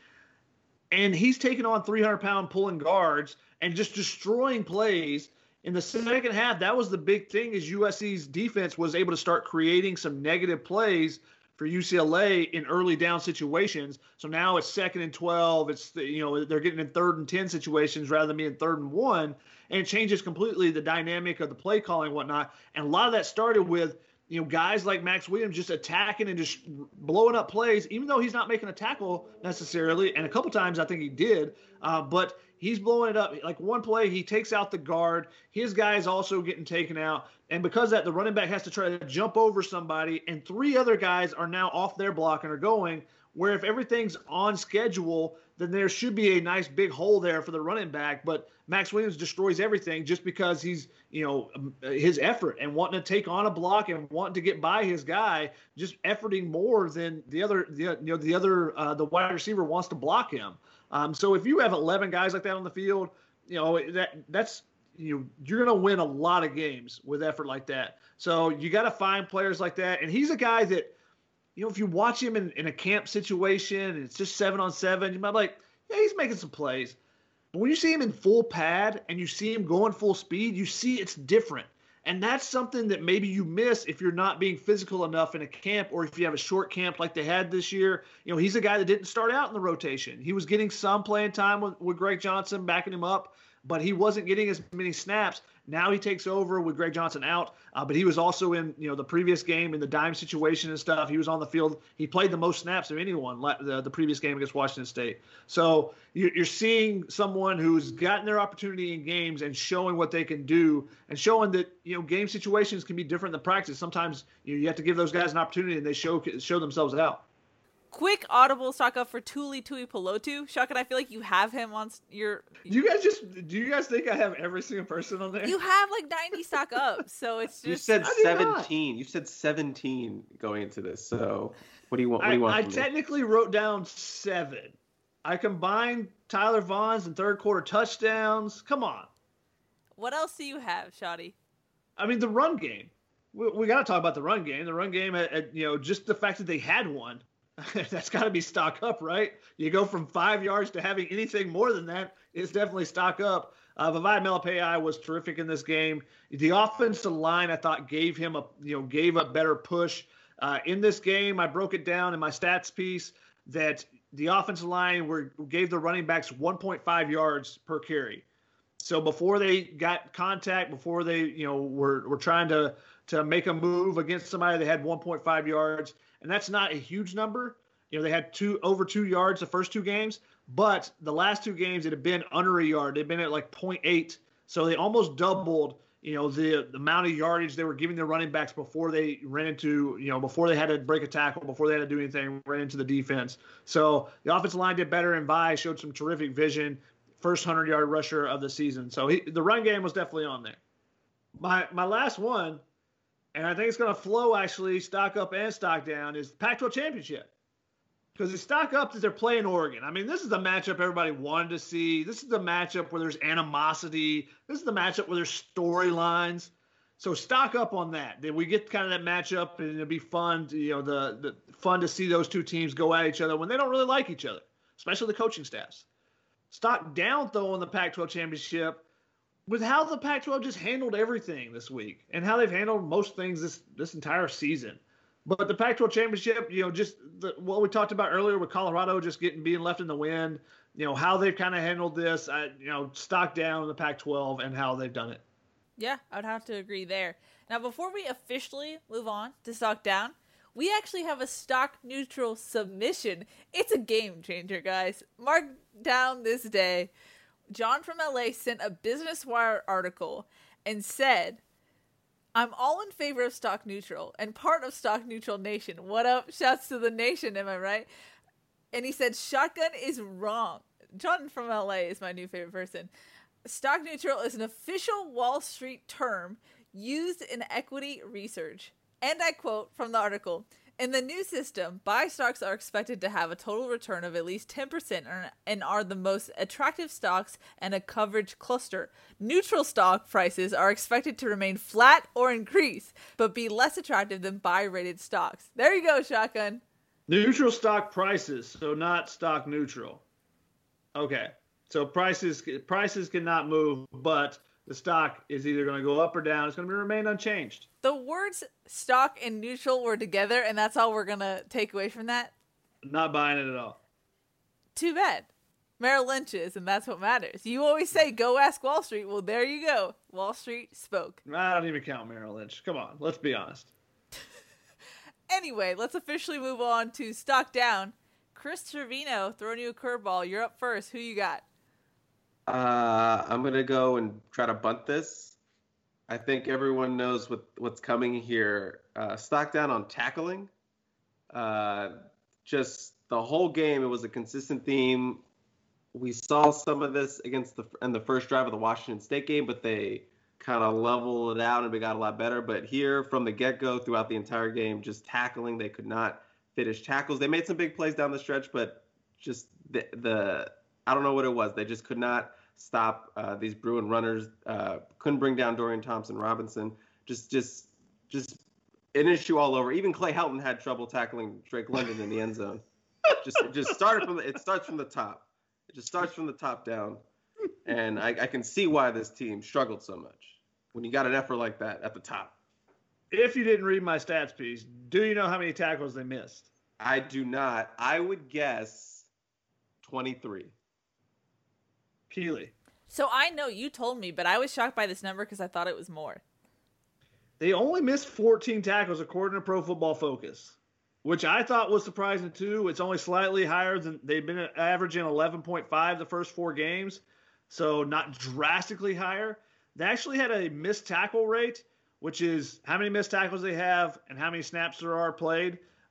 And he's taking on three hundred pound pulling guards and just destroying plays. In the second half, that was the big thing, is U S C's defense was able to start creating some negative plays for U C L A in early down situations. So now it's second and twelve. It's, you know, they're getting in third and ten situations rather than being third and one. And it changes completely the dynamic of the play calling and whatnot. And a lot of that started with, you know, guys like Max Williams just attacking and just blowing up plays, even though he's not making a tackle necessarily. And a couple times I think he did, uh, but he's blowing it up. Like one play, he takes out the guard. His guy is also getting taken out. And because of that, the running back has to try to jump over somebody, and three other guys are now off their block and are going, where if everything's on schedule, then there should be a nice big hole there for the running back. But Max Williams destroys everything just because he's, you know, his effort and wanting to take on a block and wanting to get by his guy, just efforting more than the other, the, you know, the other, uh, the wide receiver wants to block him. Um, so if you have eleven guys like that on the field, you know, that that's, you know, you're going to win a lot of games with effort like that. So you got to find players like that. And he's a guy that, you know, if you watch him in, in a camp situation and it's just seven on seven, you might be like, yeah, he's making some plays. But when you see him in full pad and you see him going full speed, you see it's different. And that's something that maybe you miss if you're not being physical enough in a camp, or if you have a short camp like they had this year. You know, he's a guy that didn't start out in the rotation. He was getting some playing time with, with Greg Johnson backing him up, but he wasn't getting as many snaps. Now he takes over with Greg Johnson out, uh, but he was also in, you know, the previous game in the dime situation and stuff. He was on the field. He played the most snaps of anyone the, the previous game against Washington State. So you're seeing someone who's gotten their opportunity in games and showing what they can do, and showing that, you know, game situations can be different than practice. Sometimes you, know, you have to give those guys an opportunity and they show show themselves out. quick audible stock up for Tuli Tuipulotu. Shotgun, I feel like you have him on your. You guys just do you guys think I have every single person on there? You have like ninety stock up, so it's just. You said I did not. seventeen. You said seventeen going into this. So what do you want? What do I, you want? I from me? technically wrote down seven. I combined Tyler Vaughn's and third quarter touchdowns. Come on. What else do you have, Shotty? I mean, the run game. We, we got to talk about the run game. The run game, at, at, you know, just the fact that they had one, that's got to be stock up, right? You go from five yards to having anything more than that, it's definitely stock up. Uh, Vavae Malepeai was terrific in this game. The offensive line, I thought, gave him a, you know, gave a better push. Uh, in this game, I broke it down in my stats piece that the offensive line were gave the running backs one point five yards per carry. So before they got contact, before they, you know, were were trying to to make a move against somebody, they had one point five yards, and that's not a huge number. You know, they had two over two yards the first two games, but the last two games it had been under a yard. They'd been at like point eight, so they almost doubled, you know, the, the amount of yardage they were giving their running backs before they ran into, you know, before they had to break a tackle, before they had to do anything, ran into the defense. So the offensive line did better, and Vi showed some terrific vision. First hundred-yard rusher of the season. So he, the run game was definitely on there. My my last one, and I think it's going to flow actually, stock up and stock down, is Pac twelve championship. Because the stock up is they're playing Oregon. I mean, this is the matchup everybody wanted to see. This is the matchup where there's animosity. This is the matchup where there's storylines. So stock up on that. Then we get kind of that matchup, and it'll be fun. To, you know, the the fun to see those two teams go at each other when they don't really like each other, especially the coaching staffs. Stock down, though, on the Pac twelve championship with how the Pac twelve just handled everything this week and how they've handled most things this, this entire season. But the Pac twelve championship, you know, just the, what we talked about earlier with Colorado just getting being left in the wind, you know, how they've kind of handled this, I, you know, stock down in the Pac twelve and how they've done it. Yeah, I'd have to agree there. Now, before we officially move on to stock down, we actually have a stock neutral submission. It's a game changer, guys. Mark down this day. John from L A sent a Business Wire article and said, I'm all in favor of stock neutral and part of stock neutral nation. What up? Shouts to the nation, am I right? And he said, Shotgun is wrong. John from L A is my new favorite person. Stock neutral is an official Wall Street term used in equity research. And I quote from the article, in the new system, buy stocks are expected to have a total return of at least ten percent and are the most attractive stocks and a coverage cluster. Neutral stock prices are expected to remain flat or increase, but be less attractive than buy-rated stocks. There you go, Shotgun. Neutral stock prices, so not stock neutral. Okay, so prices prices cannot move, but the stock is either going to go up or down. It's going to remain unchanged. The words stock and neutral were together, and that's all we're going to take away from that? Not buying it at all. Too bad. Merrill Lynch is, and that's what matters. You always say, go ask Wall Street. Well, there you go. Wall Street spoke. I don't even count Merrill Lynch. Come on, let's be honest. Anyway, let's officially move on to stock down. Chris Trevino, throwing you a curveball. You're up first. Who you got? Uh, I'm going to go and try to bunt this. I think everyone knows what, what's coming here. Uh, stock down on tackling. Uh, just the whole game, it was a consistent theme. We saw some of this against the in the first drive of the Washington State game, but they kind of leveled it out and we got a lot better. But here, from the get-go, throughout the entire game, just tackling. They could not finish tackles. They made some big plays down the stretch, but just the the – I don't know what it was. They just could not stop uh, these Bruin runners. Uh, couldn't bring down Dorian Thompson-Robinson. Just, just, just an issue all over. Even Clay Helton had trouble tackling Drake London in the end zone. Just, it just started from the. It starts from the top. It just starts from the top down, and I, I can see why this team struggled so much when you got an effort like that at the top. If you didn't read my stats piece, do you know how many tackles they missed? I do not. I would guess twenty-three. Keely. So I know you told me, but I was shocked by this number because I thought it was more. They only missed fourteen tackles according to Pro Football Focus, which I thought was surprising too. It's only slightly higher than they've been averaging eleven point five the first four games, so not drastically higher. They actually had a missed tackle rate, which is how many missed tackles they have and how many snaps there are played.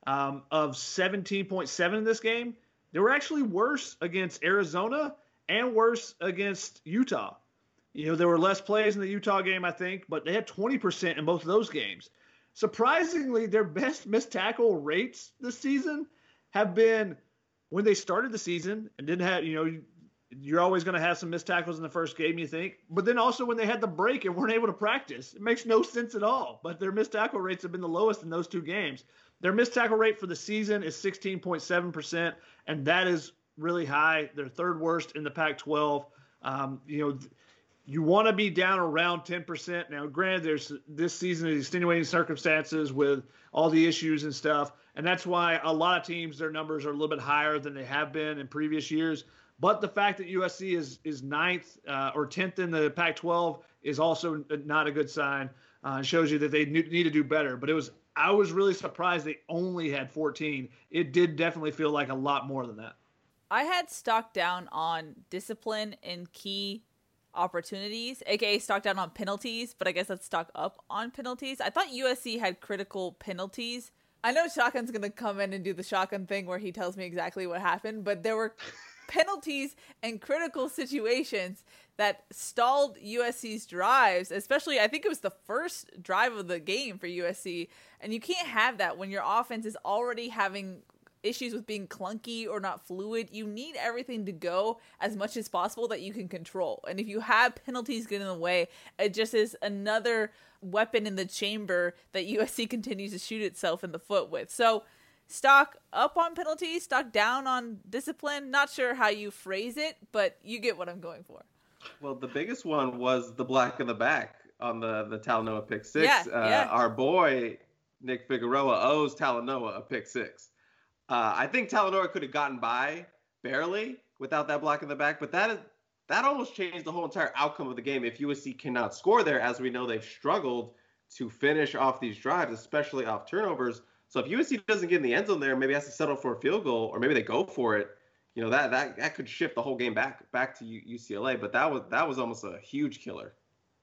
um, of seventeen point seven in this game, they were actually worse against Arizona and worse against Utah. You know, there were less plays in the Utah game, I think, but they had twenty percent in both of those games. Surprisingly, their best missed tackle rates this season have been when they started the season and didn't have, you know, you're always going to have some missed tackles in the first game, you think, but then also when they had the break and weren't able to practice. It makes no sense at all, but their missed tackle rates have been the lowest in those two games. Their missed tackle rate for the season is sixteen point seven percent, and that is really high. They're third worst in the Pac twelve. Um, you know, you want to be down around ten percent. Now, granted, there's this season is extenuating circumstances with all the issues and stuff, and that's why a lot of teams, their numbers are a little bit higher than they have been in previous years. But the fact that U S C is is ninth uh, or tenth in the Pac twelve is also not a good sign. Uh, it shows you that they need to do better. But it was I was really surprised they only had fourteen. It did definitely feel like a lot more than that. I had stock down on discipline in key opportunities, aka stock down on penalties, but I guess that's stock up on penalties. I thought U S C had critical penalties. I know Shotgun's gonna come in and do the Shotgun thing where he tells me exactly what happened, but there were penalties and critical situations that stalled U S C's drives, especially I think it was the first drive of the game for U S C, and you can't have that when your offense is already having issues with being clunky or not fluid. You need everything to go as much as possible that you can control. And if you have penalties get in the way, it just is another weapon in the chamber that U S C continues to shoot itself in the foot with. So stock up on penalties, stock down on discipline. Not sure how you phrase it, but you get what I'm going for. Well, the biggest one was the block in the back on the, the Talanoa pick six. Yeah, uh, yeah. Our boy, Nick Figueroa, owes Talanoa a pick six. Uh, I think Talanoa could have gotten by barely without that block in the back, but that is that almost changed the whole entire outcome of the game. If U S C cannot score there, as we know they've struggled to finish off these drives, especially off turnovers. So if U S C doesn't get in the end zone there, maybe has to settle for a field goal, or maybe they go for it. You know, that that, that could shift the whole game back back to U C L A. But that was that was almost a huge killer.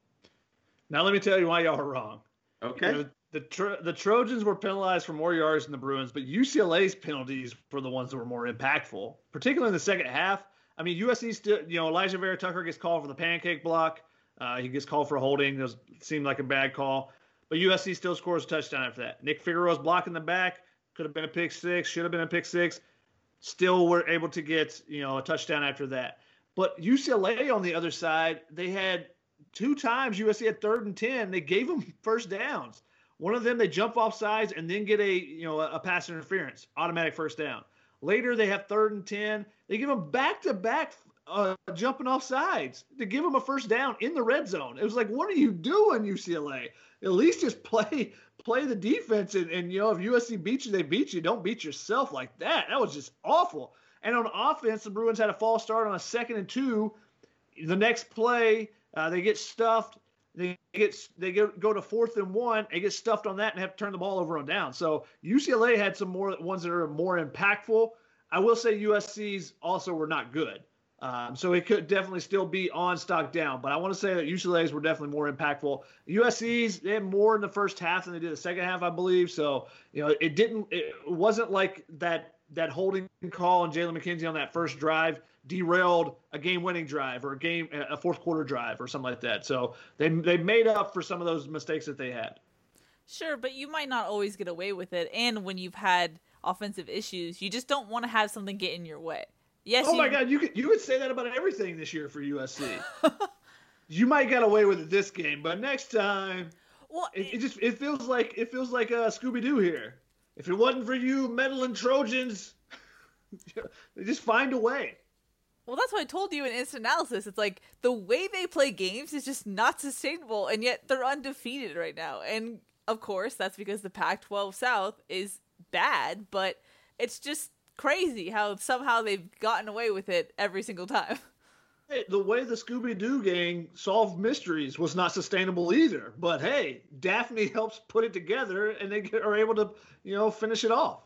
Now let me tell you why y'all are wrong. Okay. You know, The Tro- the Trojans were penalized for more yards than the Bruins, but U C L A's penalties were the ones that were more impactful, particularly in the second half. I mean, U S C still, you know, Elijah Vera Tucker gets called for the pancake block. Uh, he gets called for holding. It was, seemed like a bad call, but U S C still scores a touchdown after that. Nick Figueroa's block in the back could have been a pick six, should have been a pick six. Still were able to get, you know, a touchdown after that. But U C L A on the other side, they had two times U S C had third and ten. They gave them first downs. One of them, they jump off sides and then get a, you know, a pass interference, automatic first down. Later, they have third and ten. They give them back-to-back uh, jumping off sides to give them a first down in the red zone. It was like, what are you doing, U C L A? At least just play play the defense. And, and, you know, if U S C beats you, they beat you. Don't beat yourself like that. That was just awful. And on offense, the Bruins had a false start on a second and two. The next play, uh, they get stuffed. They get they get, go to fourth and one and get stuffed on that and have to turn the ball over on down. So U C L A had some more ones that are more impactful. I will say U S C's also were not good. Um, so it could definitely still be on stock down. But I want to say that U C L A's were definitely more impactful. U S C's, they had more in the first half than they did the second half, I believe. So, you know, it didn't it wasn't like that that holding call on Jalen McKenzie on that first drive derailed a game-winning drive or a game a fourth quarter drive or something like that. So they they made up for some of those mistakes that they had. Sure, but you might not always get away with it. And when you've had offensive issues, you just don't want to have something get in your way. Yes. Oh you... my God, you could you could say that about everything this year for U S C. You might get away with it this game, but next time, well, it, it just it feels like it feels like a Scooby-Doo here. If it wasn't for you meddling Trojans, they just find a way. Well, that's what I told you in instant analysis. It's like the way they play games is just not sustainable, and yet they're undefeated right now. And of course, that's because the Pac twelve South is bad, but it's just crazy how somehow they've gotten away with it every single time. Hey, the way the Scooby-Doo gang solved mysteries was not sustainable either. But hey, Daphne helps put it together, and they are able to, you know, finish it off.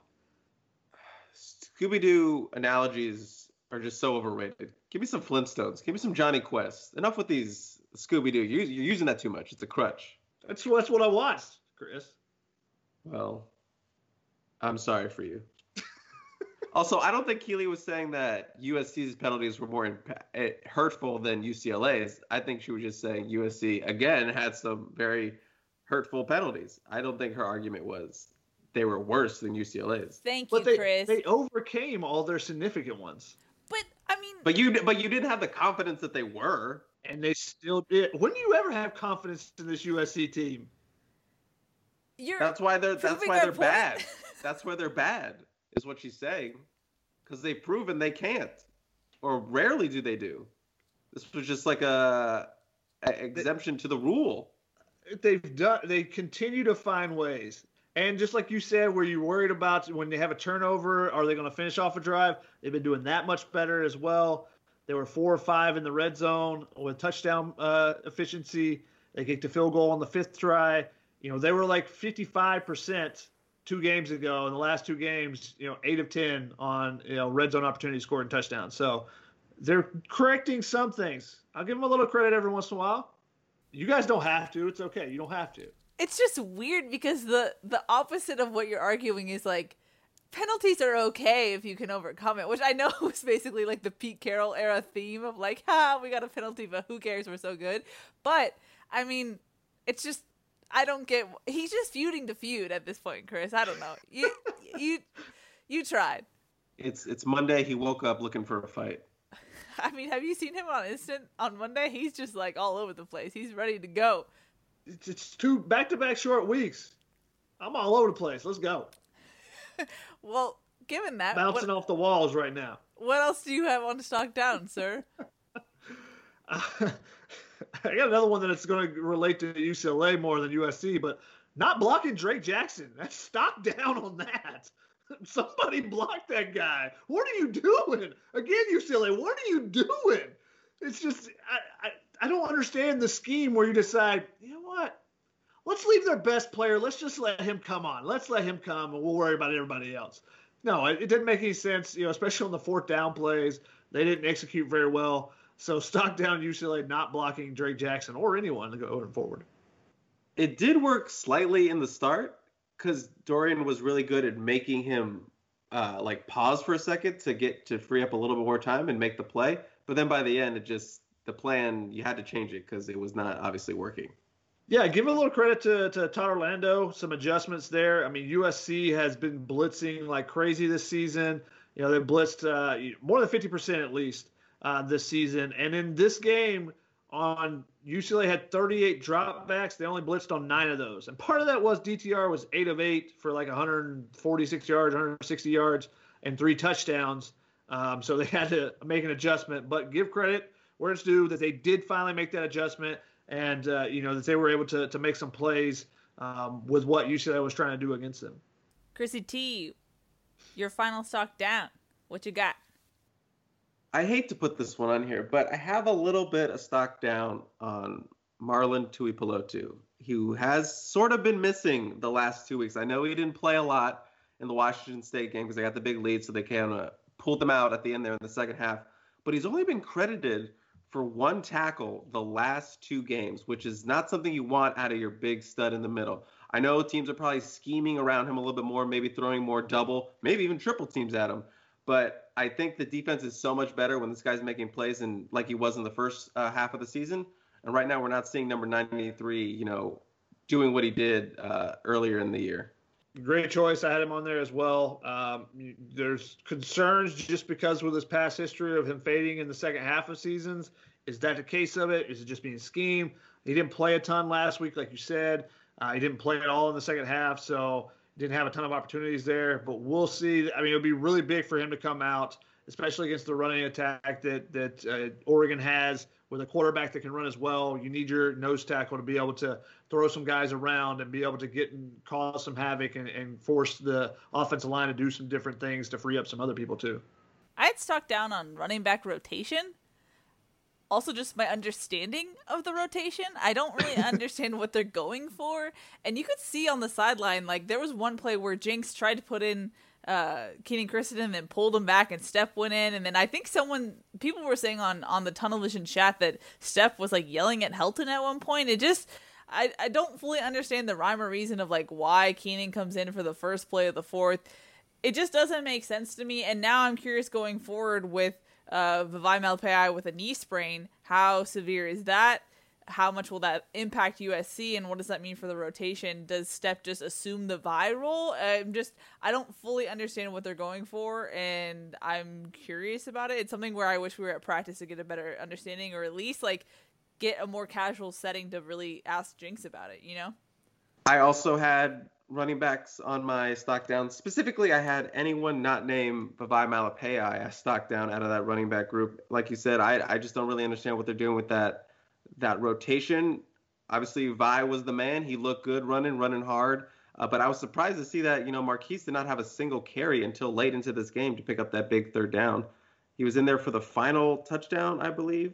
Scooby-Doo analogies are just so overrated. Give me some Flintstones. Give me some Johnny Quest. Enough with these Scooby-Doo. You're, you're using that too much. It's a crutch. That's, that's what I watched, Chris. Well, I'm sorry for you. Also, I don't think Keely was saying that U S C's penalties were more impa- hurtful than U C L A's. I think she was just saying U S C, again, had some very hurtful penalties. I don't think her argument was they were worse than U C L A's. Thank but you, they, Chris. They overcame all their significant ones. But, I mean... But you but you didn't have the confidence that they were. And they still did. When do you ever have confidence in this U S C team? You're that's why they're that's why they're point. bad. That's why they're bad, is what she's saying. Because they've proven they can't. Or rarely do they do. This was just like a, a exemption to the rule. They've done they continue to find ways. And just like you said, were you worried about when they have a turnover, are they going to finish off a drive? They've been doing that much better as well. They were four or five in the red zone with touchdown uh, efficiency. They kicked a field goal on the fifth try. You know, they were like fifty-five percent two games ago. In the last two games, you know, eight of ten on, you know, red zone opportunity scoring touchdowns. So they're correcting some things. I'll give them a little credit every once in a while. You guys don't have to. It's okay. You don't have to. It's just weird because the, the opposite of what you're arguing is like, penalties are okay if you can overcome it, which I know was basically like the Pete Carroll era theme of like, ha, we got a penalty, but who cares? We're so good. But, I mean, it's just, I don't get, he's just feuding to feud at this point, Chris. I don't know. You, you, you tried. It's it's Monday. He woke up looking for a fight. I mean, have you seen him on Instant on Monday? He's just like all over the place. He's ready to go. It's, it's two back-to-back short weeks. I'm all over the place. Let's go. Well, given that, bouncing what, off the walls right now. What else do you have on Stock Down, sir? uh, I got another one that's going to relate to U C L A more than U S C, but not blocking Drake Jackson. That's Stock Down on that. Somebody block that guy. What are you doing? Again, U C L A, what are you doing? It's just I, I I don't understand the scheme where you decide, you know what? Let's leave their best player. Let's just let him come on. Let's let him come, and we'll worry about everybody else. No, it, it didn't make any sense, you know, especially on the fourth down plays. They didn't execute very well. So Stock Down U C L A not blocking Drake Jackson or anyone going forward. It did work slightly in the start because Dorian was really good at making him uh, like pause for a second to get to free up a little bit more time and make the play. But then by the end, it just the plan, you had to change it because it was not obviously working. Yeah, give a little credit to, to Todd Orlando. Some adjustments there. I mean, U S C has been blitzing like crazy this season. You know, they blitzed uh, more than fifty percent at least uh, this season. And in this game, on U C L A had thirty-eight dropbacks. They only blitzed on nine of those. And part of that was D T R was eight of eight for like one hundred forty-six yards, one hundred sixty yards, and three touchdowns. Um, so they had to make an adjustment. But give credit where it's due that they did finally make that adjustment. And, uh, you know, that they were able to to make some plays um, with what U C L A was trying to do against them. Chrissy T, your final Stock Down. What you got? I hate to put this one on here, but I have a little bit of stock down on Marlon Tuipulotu, who has sort of been missing the last two weeks. I know he didn't play a lot in the Washington State game because they got the big lead, so they kind of pulled them out at the end there in the second half. But he's only been credited for one tackle the last two games, which is not something you want out of your big stud in the middle. I know teams are probably scheming around him a little bit more, maybe throwing more double, maybe even triple teams at him. But I think the defense is so much better when this guy's making plays and like he was in the first uh, half of the season. And right now we're not seeing number ninety-three, you know, doing what he did uh, earlier in the year. Great choice. I had him on there as well. Um, there's concerns just because with his past history of him fading in the second half of seasons. Is that the case of it? Is it just being schemed? He didn't play a ton last week, like you said. Uh, he didn't play at all in the second half, so didn't have a ton of opportunities there. But we'll see. I mean, it'll be really big for him to come out, especially against the running attack that that uh, Oregon has with a quarterback that can run as well. You need your nose tackle to be able to throw some guys around and be able to get and cause some havoc and, and force the offensive line to do some different things to free up some other people too. I had stock down on running back rotation. Also, just my understanding of the rotation. I don't really understand what they're going for. And you could see on the sideline, like, there was one play where Jinx tried to put in uh, Keenan Christensen and then pulled him back and Steph went in. And then I think someone, people were saying on, on the Tunnel Vision chat that Steph was, like, yelling at Helton at one point. It just, I, I don't fully understand the rhyme or reason of like why Keenan comes in for the first play of the fourth. It just doesn't make sense to me. And now I'm curious going forward with uh, Vavae Malepeai with a knee sprain. How severe is that? How much will that impact U S C? And what does that mean for the rotation? Does Stepp just assume the Vi role? I'm just, I don't fully understand what they're going for. And I'm curious about it. It's something where I wish we were at practice to get a better understanding, or at least like get a more casual setting to really ask Jinx about it, you know? I also had running backs on my stock down. Specifically, I had anyone not named Vavae Malepeai I stock down out of that running back group. Like you said, I I just don't really understand what they're doing with that that rotation. Obviously, Vi was the man. He looked good running, running hard. Uh, but I was surprised to see that, you know, Marquise did not have a single carry until late into this game to pick up that big third down. He was in there for the final touchdown, I believe.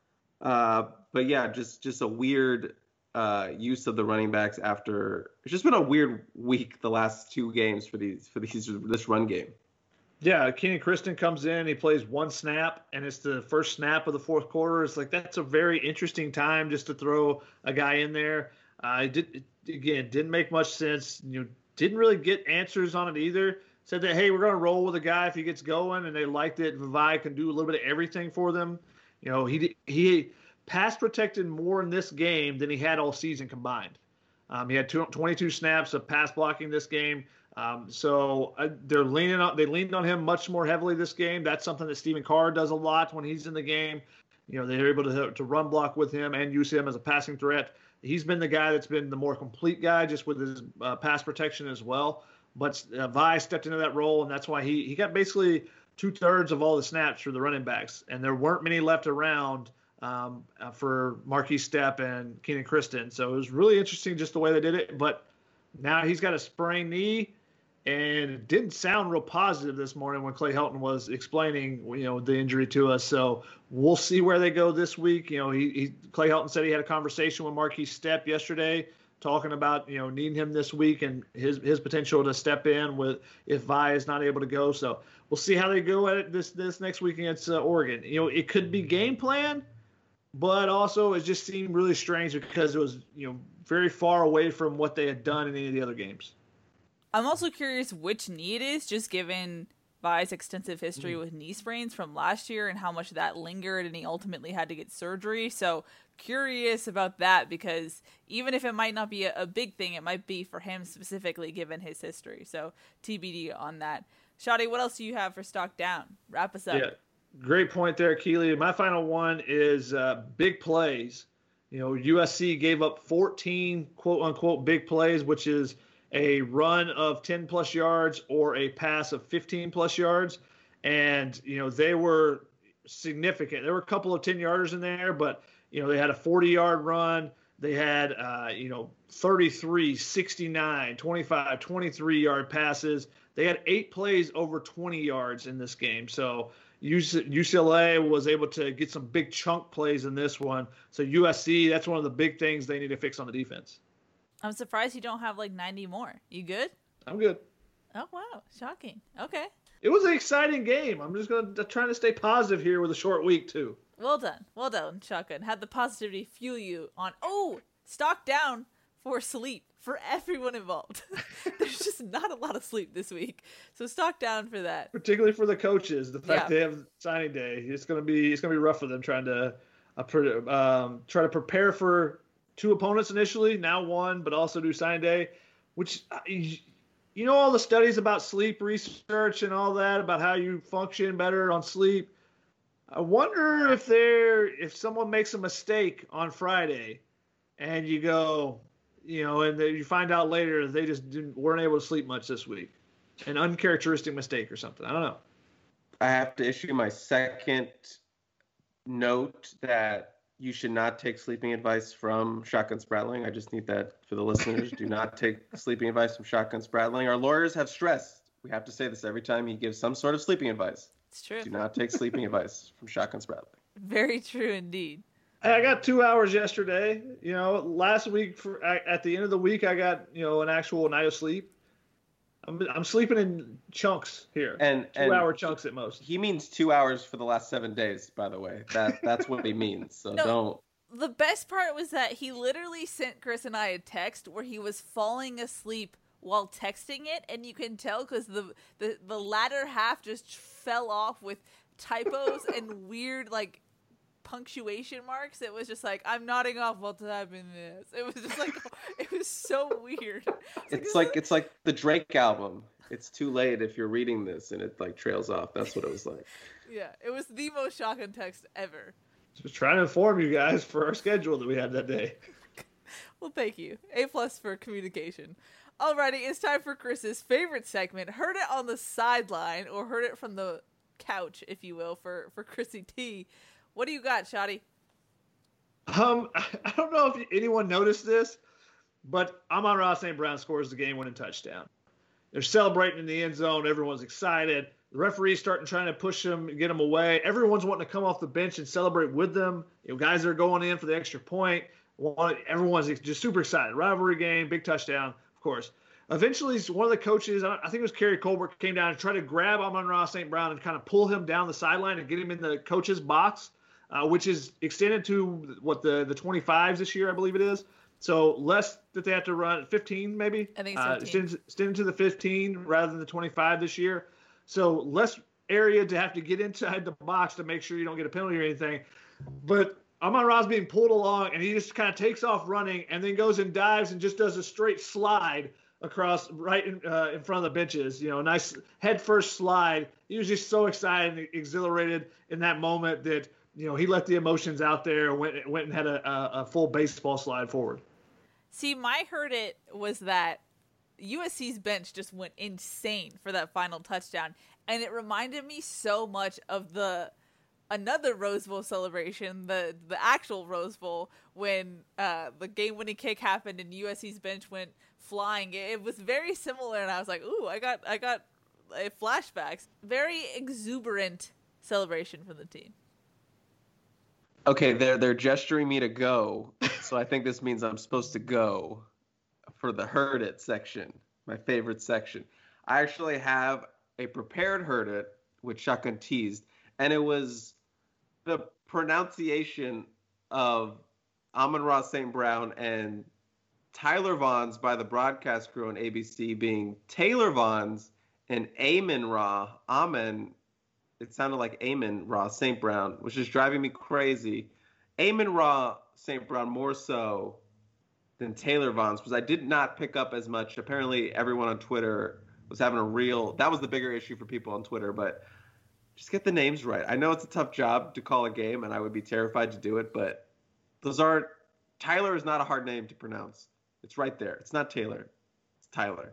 Uh, but yeah, just just a weird uh, use of the running backs after. It's just been a weird week the last two games for these for these this run game. Yeah, Kenan Christon comes in, he plays one snap, and it's the first snap of the fourth quarter. It's like that's a very interesting time just to throw a guy in there. Uh, it did again didn't make much sense. You know, didn't really get answers on it either. Said that hey, we're going to roll with a guy if he gets going, and they liked it. Vavae can do a little bit of everything for them. You know, he he pass protected more in this game than he had all season combined. Um, he had two, twenty-two snaps of pass blocking this game. Um, so uh, they're leaning on, they leaned on him much more heavily this game. That's something that Stephen Carr does a lot when he's in the game. You know, they're able to to run block with him and use him as a passing threat. He's been the guy that's been the more complete guy just with his uh, pass protection as well. But uh, Vi stepped into that role, and that's why he he got basically two-thirds of all the snaps for the running backs. And there weren't many left around um, uh, for Marquise Stepp and Kenan Christon. So it was really interesting just the way they did it. But now he's got a sprained knee, and it didn't sound real positive this morning when Clay Helton was explaining, you know, the injury to us. So we'll see where they go this week. You know, he, he Clay Helton said he had a conversation with Marquise Stepp yesterday, talking about, you know, needing him this week and his his potential to step in with if Vi is not able to go. So we'll see how they go at it this this next week against uh, Oregon. You know, it could be game plan, but also it just seemed really strange because it was, you know, very far away from what they had done in any of the other games. I'm also curious which knee it is, just given Vi's extensive history Mm. with knee sprains from last year and how much that lingered, and he ultimately had to get surgery. So curious about that, because even if it might not be a, a big thing, it might be for him specifically given his history. So T B D on that. Shadi, what else do you have for stock down? Wrap us up. Yeah, great point there, Keely. My final one is uh, big plays. You know, U S C gave up fourteen quote unquote big plays, which is a run of ten plus yards or a pass of fifteen plus yards. And, you know, they were significant. There were a couple of ten yarders in there, but, you know, they had a forty yard run. They had, uh, you know, thirty-three, sixty-nine, twenty-five, twenty-three yard passes. They had eight plays over twenty yards in this game. So U C L A was able to get some big chunk plays in this one. So U S C, that's one of the big things they need to fix on the defense. I'm surprised you don't have like ninety more. You good? I'm good. Oh, wow. Shocking. Okay. It was an exciting game. I'm just going to trying to stay positive here with a short week, too. Well done. Well done, Shotgun. Had the positivity fuel you on, oh, stock down for sleep for everyone involved. There's just not a lot of sleep this week. So stock down for that. Particularly for the coaches. The fact Yeah. they have signing day. It's going to be it's going to be rough for them trying to uh, pre- um, try to prepare for two opponents initially, now one, but also do signing day, which, uh, you know, all the studies about sleep research and all that, about how you function better on sleep. I wonder if they're, if someone makes a mistake on Friday and you go, you know, and then you find out later they just didn't, weren't able to sleep much this week. An uncharacteristic mistake or something. I don't know. I have to issue my second note that you should not take sleeping advice from Shotgun Spratling. I just need that for the listeners. Do not take sleeping advice from Shotgun Spratling. Our lawyers have stressed. We have to say this every time he gives some sort of sleeping advice. It's true. Do not take sleeping advice from Shotgun Spratling. Very true indeed. Hey, I got two hours yesterday. You know, last week for at the end of the week, I got, you know, an actual night of sleep. I'm I'm sleeping in chunks here, And two and hour chunks at most. he means two hours for the last seven days. By the way, that that's what he means. So No. don't. the best part was that he literally sent Chris and I a text where he was falling asleep while texting it, and you can tell because the, the the latter half just fell off with typos and weird like punctuation marks. It was just like, I'm nodding off while typing this. It was just like, it was so weird. It's, it's like, like it's like the Drake album. It's too late if you're reading this, and it like trails off. That's what it was like. Yeah, it was the most shocking text ever. Just trying to inform you guys for our schedule that we had that day. Well, thank you. A plus for communication. Alrighty, it's time for Chris's favorite segment. Heard it on the sideline, or heard it from the couch, if you will, for, for Chrissy T. What do you got, Shotty? Um, I don't know if anyone noticed this, but Amon-Ra Saint Brown scores the game-winning touchdown. They're celebrating in the end zone. Everyone's excited. The referee's starting trying to push them and get them away. Everyone's wanting to come off the bench and celebrate with them. You know, guys are going in for the extra point. Everyone's just super excited. Rivalry game, big touchdown, of course. Eventually, one of the coaches, I think it was Kerry Colbert, came down and tried to grab Amon-Ra Saint Brown and kind of pull him down the sideline and get him in the coach's box, uh, which is extended to, what, the, the twenty-fives this year, I believe it is. So less that they have to run, fifteen maybe? I think it's uh, extended, extended to the fifteen rather than the twenty-five this year. So less area to have to get inside the box to make sure you don't get a penalty or anything. But Amon-Ra's being pulled along, and he just kind of takes off running and then goes and dives and just does a straight slide across right in, uh, in front of the benches. You know, nice head first slide. He was just so excited and exhilarated in that moment that, you know, he let the emotions out there and went, went and had a, a, a full baseball slide forward. See, my heard it was that U S C's bench just went insane for that final touchdown, and it reminded me so much of the another Rose Bowl celebration, the the actual Rose Bowl, when uh, the game-winning kick happened and U S C's bench went flying. It, it was very similar, and I was like, "Ooh, I got I got uh, flashbacks." Very exuberant celebration from the team. Okay, they're they're gesturing me to go, so I think this means I'm supposed to go for the Heard It section, my favorite section. I actually have a prepared Heard It, which Shotgun teased, and it was the pronunciation of Amon-Ra Saint Brown and Tyler Vaughns by the broadcast crew on A B C being Taylor Vaughns and Amon-Ra, Amen. It sounded like Amon-Ra Saint Brown, which is driving me crazy. Amon-Ra Saint Brown more so than Taylor Vaughns, because I did not pick up as much. Apparently, everyone on Twitter was having a real – that was the bigger issue for people on Twitter, but just get the names right. I know it's a tough job to call a game, and I would be terrified to do it, but those aren't – Tyler is not a hard name to pronounce. It's right there. It's not Taylor. It's Tyler.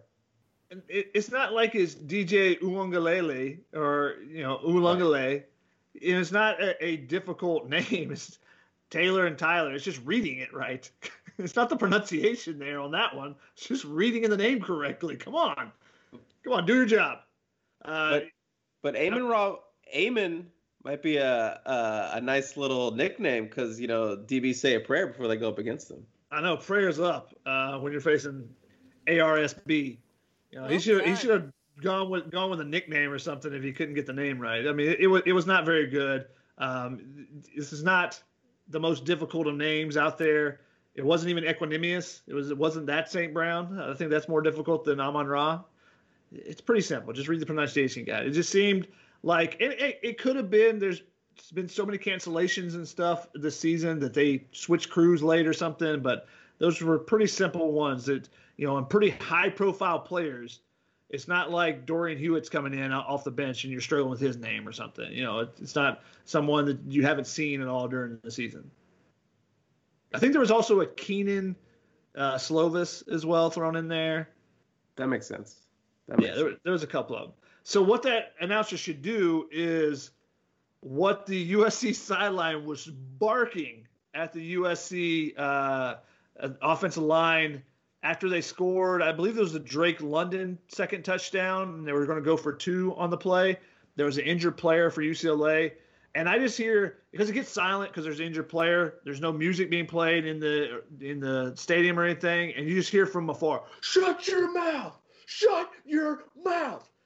It's not like it's D J Uungalele or, you know, Ulungale. It's not a, a difficult name. It's Taylor and Tyler. It's just reading it right. It's not the pronunciation there on that one. It's just reading in the name correctly. Come on. Come on, do your job. Uh, but but Amon-Ra, Amon might be a, a, a nice little nickname because, you know, D Bs say a prayer before they go up against them. I know. Prayers up uh, when you're facing A R S B. You know, oh, he should God. he should have gone with gone with a nickname or something if he couldn't get the name right. I mean, it, it was it was not very good. Um, this is not the most difficult of names out there. It wasn't even Equanimous. It was it wasn't that Saint Brown. I think that's more difficult than Amon-Ra. It's pretty simple. Just read the pronunciation guide. It just seemed like it, it, it could have been. There's been so many cancellations and stuff this season that they switched crews late or something, but those were pretty simple ones that, you know, and pretty high-profile players. It's not like Dorian Hewitt's coming in off the bench and you're struggling with his name or something. You know, it's not someone that you haven't seen at all during the season. I think there was also a Keenan uh, Slovis as well thrown in there. That makes sense. That makes yeah, there, there was a couple of them. So what that announcer should do is what the U S C sideline was barking at the U S C uh, offensive line after they scored. I believe there was a Drake London second touchdown, and they were going to go for two on the play. There was an injured player for U C L A. And I just hear, because it gets silent because there's an injured player, there's no music being played in the in the stadium or anything, and you just hear from afar, "Shut your mouth! Shut your mouth!"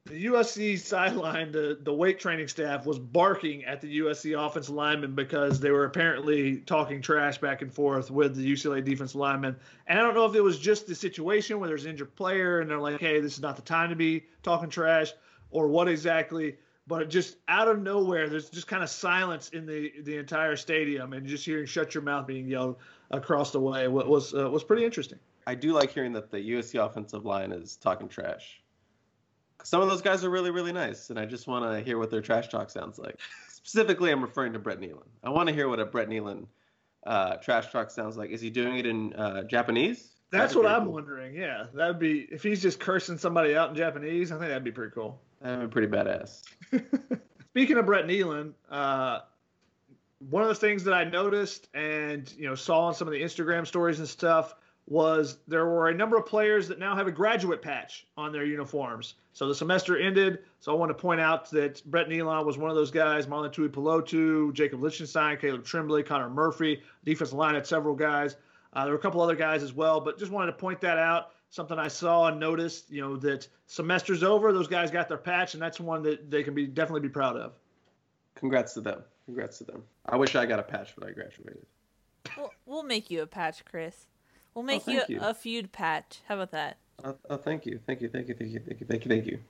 the U S C sideline, the, the weight training staff was barking at the U S C offensive linemen because they were apparently talking trash back and forth with the U C L A defensive linemen. And I don't know if it was just the situation where there's an injured player and they're like, hey, this is not the time to be talking trash, or what exactly. But just out of nowhere, there's just kind of silence in the, the entire stadium, and just hearing "shut your mouth" being yelled across the way was uh, was pretty interesting. I do like hearing that the U S C offensive line is talking trash. Some of those guys are really, really nice, and I just want to hear what their trash talk sounds like. Specifically, I'm referring to Brett Nealon. I want to hear what a Brett Nealon uh, trash talk sounds like. Is he doing it in uh, Japanese? That's what I'm cool. wondering. Yeah, that would be, if he's just cursing somebody out in Japanese, I think that'd be pretty cool. That'd be pretty badass. Speaking of Brett Nealon, uh, one of the things that I noticed and you know saw on some of the Instagram stories and stuff was there were a number of players that now have a graduate patch on their uniforms. So the semester ended, so I want to point out that Brett Nealon was one of those guys, Marlon Tuipulotu, Jacob Lichtenstein, Caleb Tremblay, Connor Murphy. Defensive line had several guys. Uh, there were a couple other guys as well, but just wanted to point that out. Something I saw and noticed, you know, that semester's over, those guys got their patch, and that's one that they can be definitely be proud of. Congrats to them. Congrats to them. I wish I got a patch when I graduated. We'll, we'll make you a patch, Chris. We'll make oh, you, you a feud patch. How about that? Oh, oh, thank you. Thank you. Thank you. Thank you. Thank you. Thank you. Thank you.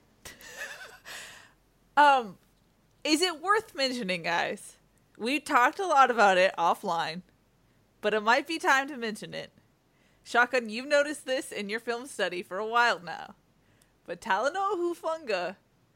um, is it worth mentioning, guys? We talked a lot about it offline, but it might be time to mention it. Shotgun, you've noticed this in your film study for a while now. But Talanoa Hufanga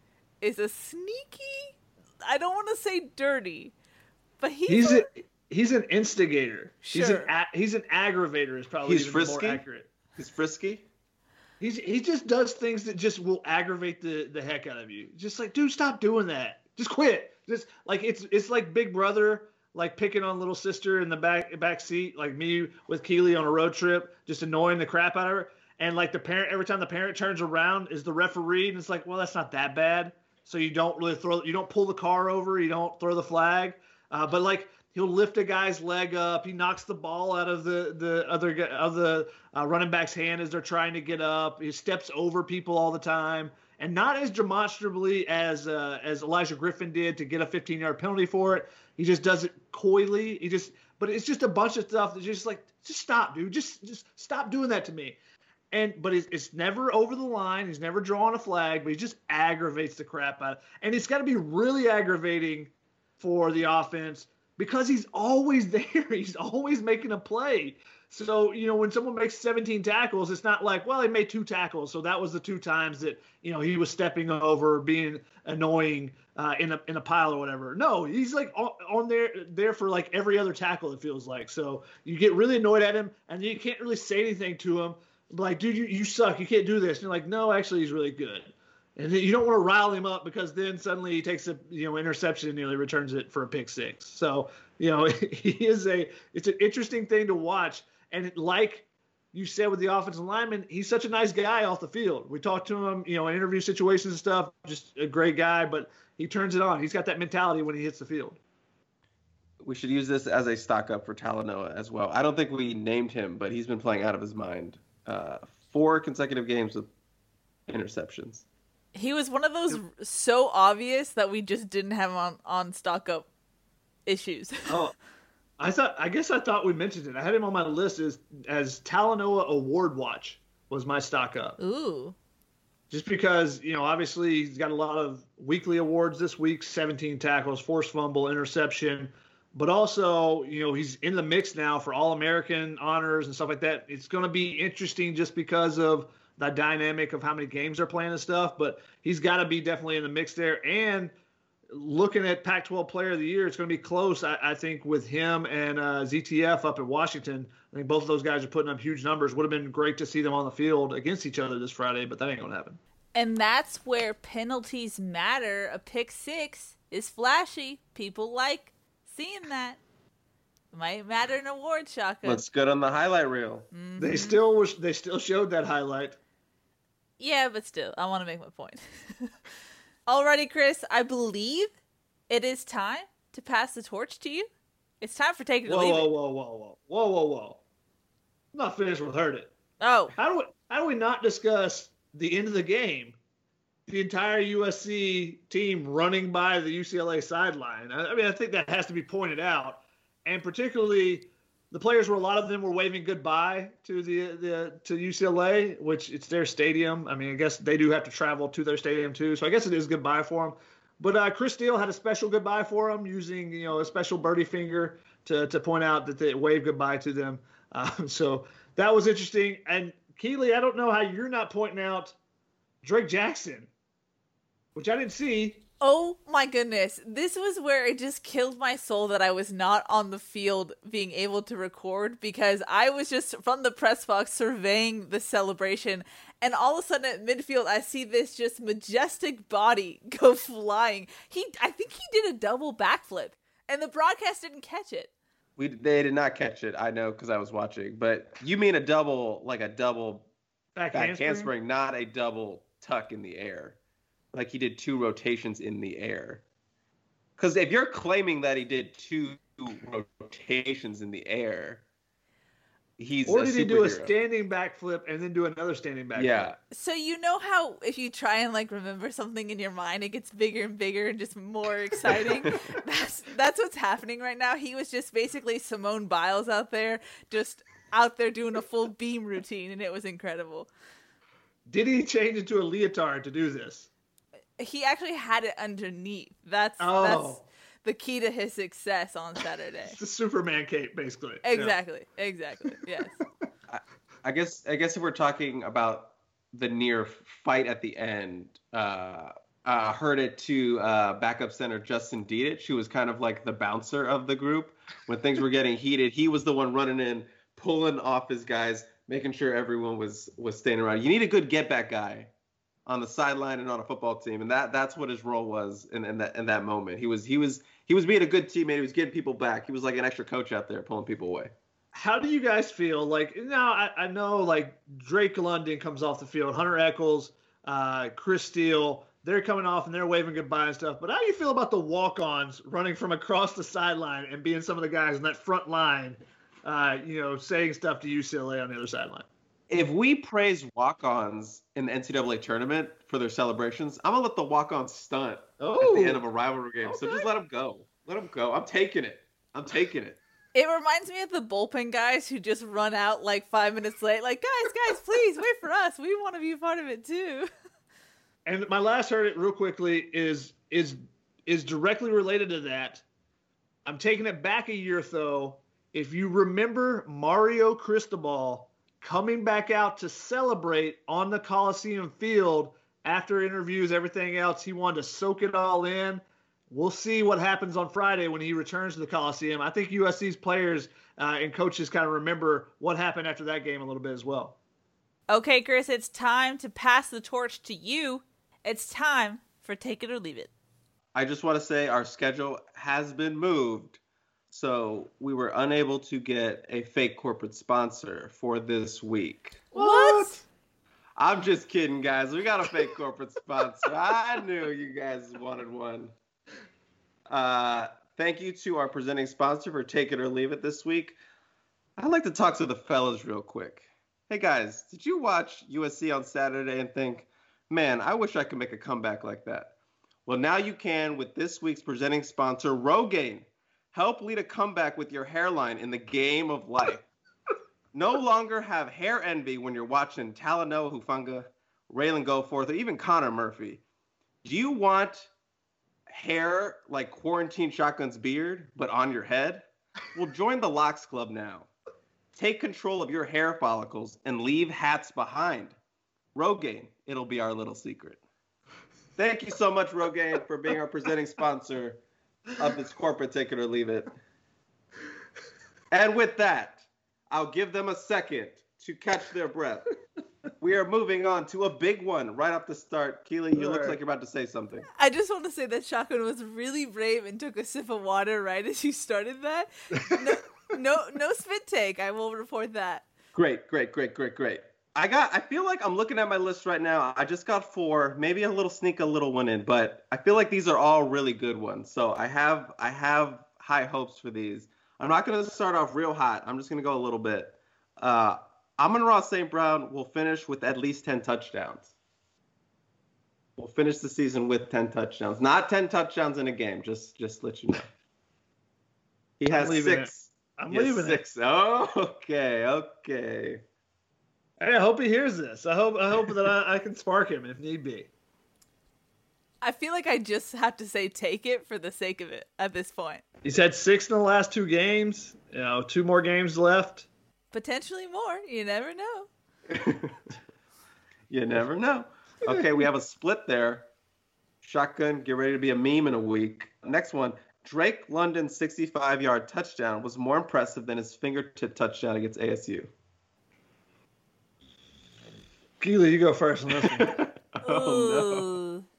is a sneaky, I don't want to say dirty, but he's he's, a, a, he's an instigator. Sure. He's an a, he's an aggravator is probably he's even frisky? more accurate. He's frisky? He's he just does things that just will aggravate the, the heck out of you. Just like, dude, stop doing that. Just quit. Just like it's it's like Big Brother, like picking on little sister in the back back seat, like me with Keely on a road trip, just annoying the crap out of her. And like the parent, every time the parent turns around is the referee, and it's like, well, that's not that bad. So you don't really throw, you don't pull the car over, you don't throw the flag, uh, but like he'll lift a guy's leg up, he knocks the ball out of the the other of the uh, running back's hand as they're trying to get up. He steps over people all the time, and not as demonstrably as uh, as Elijah Griffin did to get a fifteen-yard penalty for it. He just does it coyly. He just, but it's just a bunch of stuff that's just like, just stop, dude. Just just stop doing that to me. And but it's, it's never over the line. He's never drawing a flag, but he just aggravates the crap out of it. And it's got to be really aggravating for the offense because he's always there. He's always making a play. So, you know, when someone makes seventeen tackles, it's not like, well, he made two tackles. So that was the two times that, you know, he was stepping over, being annoying uh, in a in a pile or whatever. No, he's like on, on there there for like every other tackle, it feels like. So you get really annoyed at him, and you can't really say anything to him. Like, dude, you, you suck. You can't do this. And you're like, no, actually, he's really good. And then you don't want to rile him up because then suddenly he takes a you know interception and nearly returns it for a pick six. So, you know, he is a it's an interesting thing to watch. And it, like you said with the offensive lineman, he's such a nice guy off the field. We talked to him, you know, in interview situations and stuff, just a great guy, but he turns it on. He's got that mentality when he hits the field. We should use this as a stock up for Talanoa as well. I don't think we named him, but he's been playing out of his mind. Uh, four consecutive games with interceptions. He was one of those so obvious that we just didn't have on, on stock up issues. Oh, I thought, I guess I thought we mentioned it. I had him on my list as, as Talanoa Award Watch was my stock up. Ooh. Just because, you know, obviously he's got a lot of weekly awards this week, seventeen tackles, forced fumble, interception. But also, you know, he's in the mix now for All-American honors and stuff like that. It's going to be interesting just because of the dynamic of how many games they're playing and stuff. But he's got to be definitely in the mix there. And looking at Pac twelve Player of the Year, it's going to be close, I, I think, with him and uh, Z T F up at Washington. I think both of those guys are putting up huge numbers. Would have been great to see them on the field against each other this Friday, but that ain't going to happen. And that's where penalties matter. A pick six is flashy. People like seeing that. Might matter in award, Shotgun. Looks good on the highlight reel. Mm-hmm. They still was, they still showed that highlight. Yeah, but still, I want to make my point. Alrighty, Chris, I believe it is time to pass the torch to you. It's time for Take It or Whoa, Leave whoa, It. whoa, whoa, whoa, whoa, whoa, whoa! I'm not finished with Heard It. Oh, How do we how do we not discuss the end of the game? the entire U S C team running by the U C L A sideline. I, I mean, I think that has to be pointed out. And particularly the players were, a lot of them were waving goodbye to the, the to U C L A, which it's their stadium. I mean, I guess they do have to travel to their stadium too. So I guess it is goodbye for them. But uh, Chris Steele had a special goodbye for them, using, you know, a special birdie finger to, to point out that they waved goodbye to them. Um, so that was interesting. And Keely, I don't know how you're not pointing out Drake Jackson, which I didn't see. Oh my goodness. This was where it just killed my soul that I was not on the field being able to record, because I was just from the press box surveying the celebration, and all of a sudden at midfield I see this just majestic body go flying. He I think he did a double backflip and the broadcast didn't catch it. We They did not catch it, I know, because I was watching. But you mean a double, like a double Back, back handspring? handspring, not a double tuck in the air. Like he did two rotations in the air. Because if you're claiming that he did two rotations in the air, he's Or a did he do a superhero. standing backflip and then do another standing backflip? Yeah. So you know how if you try and like remember something in your mind, it gets bigger and bigger and just more exciting? that's that's what's happening right now. He was just basically Simone Biles out there, just out there doing a full beam routine, and it was incredible. Did he change into a leotard to do this? He actually had it underneath. That's Oh. that's the key to his success on Saturday. It's the Superman cape, basically. Exactly. Exactly. Yes. I guess I guess if we're talking about the near fight at the end, uh, uh, heard it to uh, backup center Justin Dedich, who was kind of like the bouncer of the group. When things were getting heated, he was the one running in, pulling off his guys, making sure everyone was was staying around. You need a good get back guy on the sideline and on a football team, and that that's what his role was in, in that in that moment. He was he was he was being a good teammate. He was getting people back. He was like an extra coach out there pulling people away. How do you guys feel? Like, now I, I know like Drake London comes off the field, Hunter Echols, uh, Chris Steele, they're coming off and they're waving goodbye and stuff. But how do you feel about the walk-ons running from across the sideline and being some of the guys in that front line, uh, you know, saying stuff to U C L A on the other sideline? If we praise walk-ons in the N C double A tournament for their celebrations, I'm gonna let the walk-ons stunt Oh, at the end of a rivalry game. So okay. just let them go. Let them go. I'm taking it. I'm taking it. It reminds me of the bullpen guys who just run out like five minutes late. Like, guys, guys, please wait for us. We want to be a part of it too. And my last heard it real quickly is is is directly related to that. I'm taking it back a year though. If you remember Mario Cristobal coming back out to celebrate on the Coliseum field after interviews, everything else, he wanted to soak it all in. We'll see what happens on Friday when he returns to the Coliseum. I think U S C's players uh, and coaches kind of remember what happened after that game a little bit as well. Okay, Chris, it's time to pass the torch to you. It's time for Take It or Leave It. I just want to say our schedule has been moved, so we were unable to get a fake corporate sponsor for this week. What? I'm just kidding, guys. We got a fake corporate sponsor. I knew you guys wanted one. Uh, thank you to our presenting sponsor for Take It or Leave It this week. I'd like to talk to the fellas real quick. Hey, guys, did you watch U S C on Saturday and think, man, I wish I could make a comeback like that? Well, now you can with this week's presenting sponsor, Rogaine. Help lead a comeback with your hairline in the game of life. No longer have hair envy when you're watching Talanoa Hufanga, Raylan Goforth, or even Connor Murphy. Do you want hair like Quarantine Shotgun's beard, but on your head? Well, join the Locks Club now. Take control of your hair follicles and leave hats behind. Rogaine, it'll be our little secret. Thank you so much, Rogaine, for being our presenting sponsor of this corporate Take It or Leave It. And with that, I'll give them a second to catch their breath. We are moving on to a big one right off the start. Keely, you look like you're about to say something. I just want to say that Shotgun was really brave and took a sip of water right as you started that. No, no, no spit take. I will report that. Great, great, great, great, great. I got. I feel like I'm looking at my list right now. I just got four, maybe a little sneak a little one in, but I feel like these are all really good ones. So I have, I have high hopes for these. I'm not going to start off real hot. I'm just going to go a little bit. Uh, Amon-Ra Saint Brown will finish with at least ten touchdowns. will finish the season with ten touchdowns. Not ten touchdowns in a game, just just let you know. He has I'm six. It. I'm he has leaving six. it. Oh, okay, okay. Hey, I hope he hears this. I hope I hope that I, I can spark him if need be. I feel like I just have to say take it for the sake of it at this point. He's had six in the last two games. You know, two more games left. Potentially more. You never know. You never know. Okay, we have a split there. Shotgun, get ready to be a meme in a week. Next one, Drake London's sixty-five-yard touchdown was more impressive than his fingertip touchdown against A S U. Keely, you go first on this one. Oh, no.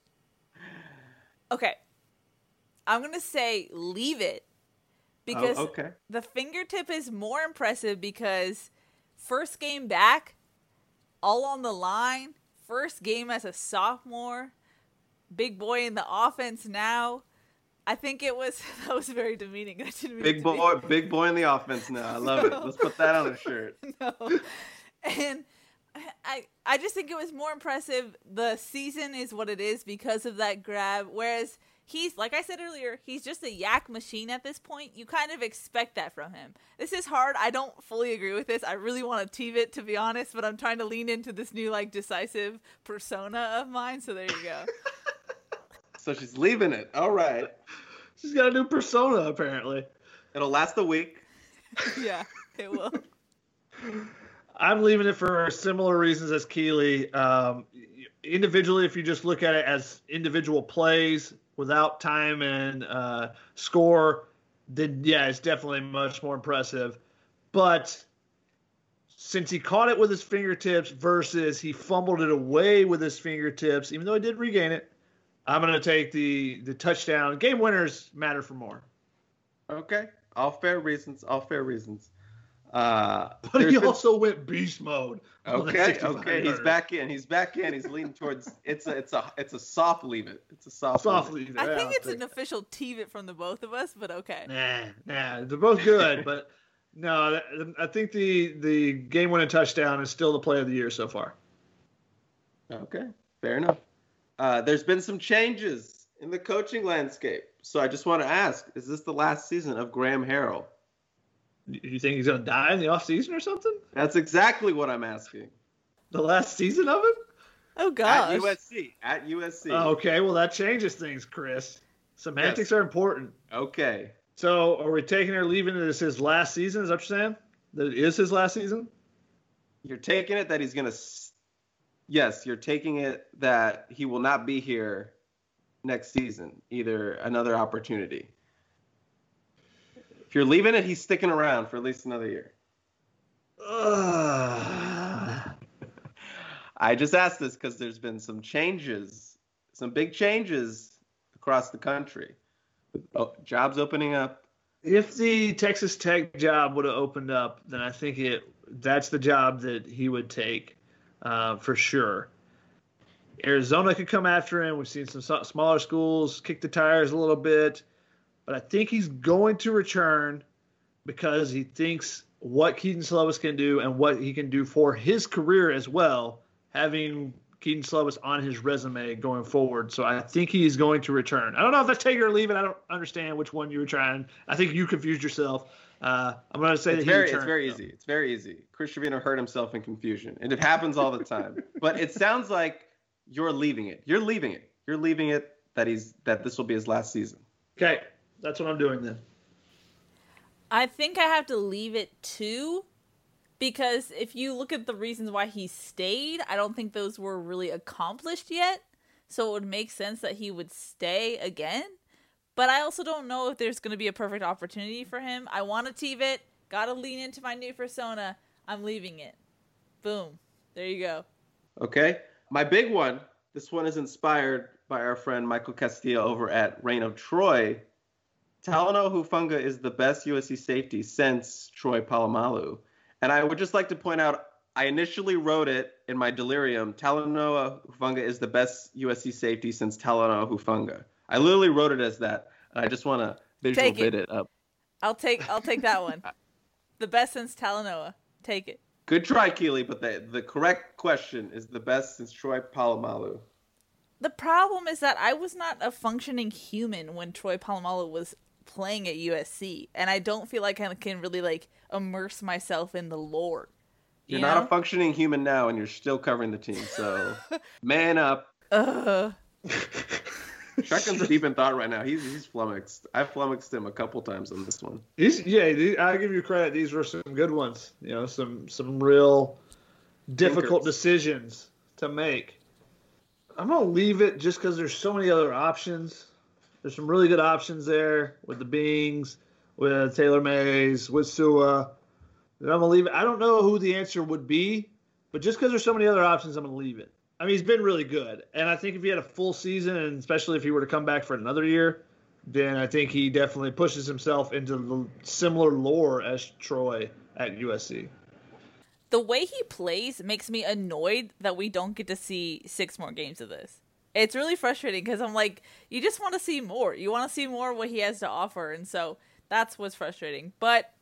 Okay. I'm going to say leave it because oh, okay. the fingertip is more impressive because first game back, all on the line, first game as a sophomore, big boy in the offense now. I think it was, that was very demeaning. That didn't mean Big boy, big boy in the offense now. I love it. Let's put that on a shirt. No. And I I just think it was more impressive. The season is what it is because of that grab. Whereas he's, like I said earlier, he's just a yak machine at this point. You kind of expect that from him. This is hard. I don't fully agree with this. I really want to team it, to be honest, but I'm trying to lean into this new, like, decisive persona of mine. So there you go. So she's leaving it. All right. She's got a new persona, apparently. It'll last a week. Yeah, it will. I'm leaving it for similar reasons as Keely. Um, individually, if you just look at it as individual plays without time and uh, score, then yeah, it's definitely much more impressive. But since he caught it with his fingertips versus he fumbled it away with his fingertips, even though he did regain it, I'm going to take the, the touchdown. Game winners matter for more. Okay. All fair reasons. All fair reasons. Uh, but he been... also went beast mode. Okay, okay, he's back in. He's back in. He's leaning towards. It's a, it's a, it's a soft leave it. It's a soft, soft leave it. I yeah, think I'll it's an official team it from the both of us, but okay. Nah, nah, they're both good, but no, I think the the game-winning touchdown is still the play of the year so far. Okay, fair enough. Uh, there's been some changes in the coaching landscape, so I just want to ask: is this the last season of Graham Harrell? You think he's going to die in the offseason or something? That's exactly what I'm asking. The last season of him? Oh, gosh. At U S C. At U S C. Oh, okay, well, that changes things, Chris. Semantics yes. are important. Okay. So are we taking or leaving it as his last season? Is that what you're saying? That it is his last season? You're taking it that he's going to – yes, you're taking it that he will not be here next season, either another opportunity. If you're leaving it, he's sticking around for at least another year. Uh. I just asked this because there's been some changes, some big changes across the country. Oh, jobs opening up. If the Texas Tech job would have opened up, then I think it that's the job that he would take uh, for sure. Arizona could come after him. We've seen some smaller schools kick the tires a little bit. But I think he's going to return because he thinks what Keaton Slovis can do and what he can do for his career as well, having Keaton Slovis on his resume going forward. So I think he's going to return. I don't know if that's take it or leave it. I don't understand which one you were trying. I think you confused yourself. Uh, I'm going to say it's that very, he returned. It's very easy. It's very easy. Chris Trevino hurt himself in confusion, and it happens all the time. But it sounds like you're leaving it. You're leaving it. You're leaving it that he's that this will be his last season. Okay. That's what I'm doing then. I think I have to leave it too, because if you look at the reasons why he stayed, I don't think those were really accomplished yet. So it would make sense that he would stay again. But I also don't know if there's going to be a perfect opportunity for him. I want to team it. Got to lean into my new persona. I'm leaving it. Boom. There you go. Okay. My big one, this one is inspired by our friend Michael Castillo over at Reign of Troy. Talanoa Hufanga is the best U S C safety since Troy Polamalu. And I would just like to point out, I initially wrote it in my delirium, Talanoa Hufanga is the best U S C safety since Talanoa Hufanga. I literally wrote it as that, and I just want to visual take vid it. it up. I'll take I'll take that one. The best since Talanoa. Take it. Good try, Keely, but the, the correct question is the best since Troy Polamalu. The problem is that I was not a functioning human when Troy Polamalu was playing at U S C, and I don't feel like I can really like immerse myself in the lore. You're you not know? a functioning human now, and you're still covering the team. So, man up. Uh, Shotgun's deep in thought right now. He's he's flummoxed. I flummoxed him a couple times on this one. These, yeah, these, I'll give you credit. These were some good ones. You know, some some real difficult Thinkers. decisions to make. I'm gonna leave it just because there's so many other options. There's some really good options there with the Bings, with Taylor Mays, with Sua. I'm gonna leave it. I don't know who the answer would be, but just because there's so many other options, I'm gonna leave it. I mean, he's been really good, and I think if he had a full season, and especially if he were to come back for another year, then I think he definitely pushes himself into the similar lore as Troy at U S C. the way he plays makes me annoyed that we don't get to see six more games of this. It's really frustrating because I'm like, you just want to see more. You want to see more of what he has to offer, and so that's what's frustrating. But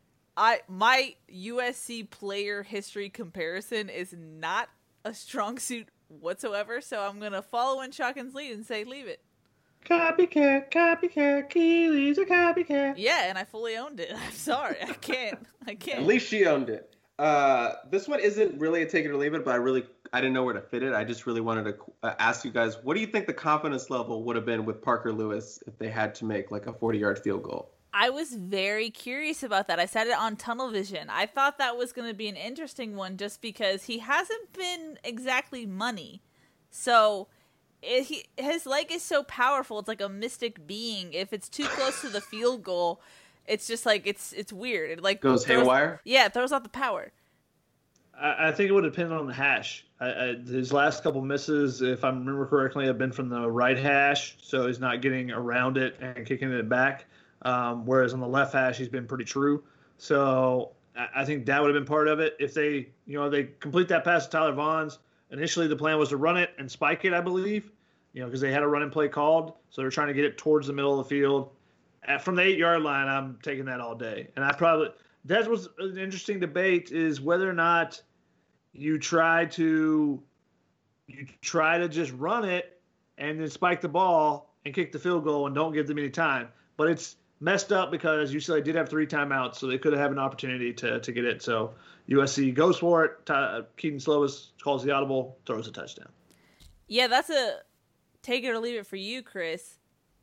I my U S C player history comparison is not a strong suit whatsoever, so I'm gonna follow in Shotgun's lead and say leave it. Copycat, copycat, Keely's a copycat. Yeah, and I fully owned it. I'm sorry, I can't. I can't. At least she owned it. Uh, this one isn't really a take it or leave it, but I really I didn't know where to fit it. I just really wanted to uh, ask you guys, what do you think the confidence level would have been with Parker Lewis if they had to make like a forty-yard field goal? I was very curious about that. I said it on Tunnel Vision. I thought that was going to be an interesting one just because he hasn't been exactly money. So it, he, his leg is so powerful. It's like a mystic being. If it's too close to the field goal, it's just like, it's it's weird. It like Goes throws, haywire? Yeah, it throws out the power. I, I think it would depend on the hash. I, I, his last couple misses, if I remember correctly, have been from the right hash, so he's not getting around it and kicking it back. Um, whereas on the left hash, he's been pretty true. So I, I think that would have been part of it. If they, you know, they complete that pass to Tyler Vaughns, initially the plan was to run it and spike it, I believe, you know, because they had a run and play called. So they're trying to get it towards the middle of the field. At, from the eight-yard line, I'm taking that all day. And I probably – that was an interesting debate is whether or not you try to you try to just run it and then spike the ball and kick the field goal and don't give them any time. But it's – messed up because U C L A did have three timeouts, so they could have an opportunity to, to get it. So U S C goes for it. Ty, Keaton Slovis calls the audible, throws a touchdown. Yeah, that's a take it or leave it for you, Chris.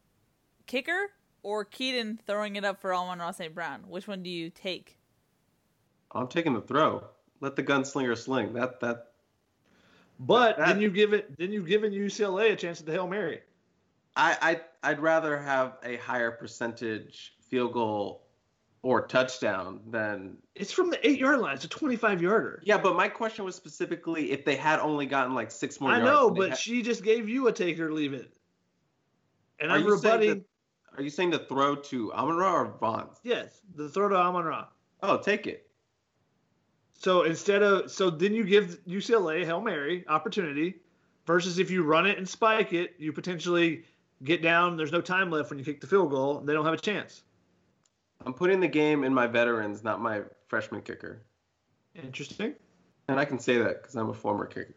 Kicker or Keaton throwing it up for Amon-Ra Saint Brown? Which one do you take? I'm taking the throw. Let the gunslinger sling. That that. But that, then you give it. Then you've given U C L A a chance at the Hail Mary. I, I I'd rather have a higher percentage field goal or touchdown than it's from the eight yard line. It's a twenty-five yarder. Yeah, but my question was specifically if they had only gotten like six more I yards. I know, but had... she just gave you a take it or leave it. And are I'm you rebutting. To, are you saying to throw to Amon-Ra or Vaughns? Yes, the throw to Amon-Ra. Oh, take it. So instead of so then you give U C L A a Hail Mary opportunity versus if you run it and spike it, you potentially get down. There's no time left when you kick the field goal. They don't have a chance. I'm putting the game in my veterans, not my freshman kicker. Interesting. And I can say that because I'm a former kicker.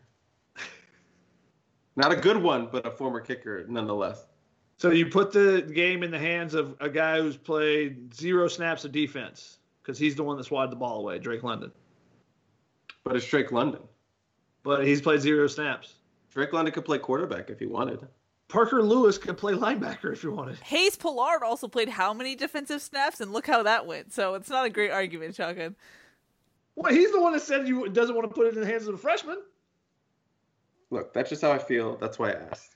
Not a good one, but a former kicker nonetheless. So you put the game in the hands of a guy who's played zero snaps of defense because he's the one that swatted the ball away, Drake London. But it's Drake London. But he's played zero snaps. Drake London could play quarterback if he wanted. Parker Lewis could play linebacker if you wanted. Hayes Pollard also played how many defensive snaps, and look how that went. So it's not a great argument, Shotgun. Well, he's the one that said you doesn't want to put it in the hands of the freshman. Look, that's just how I feel. That's why I asked.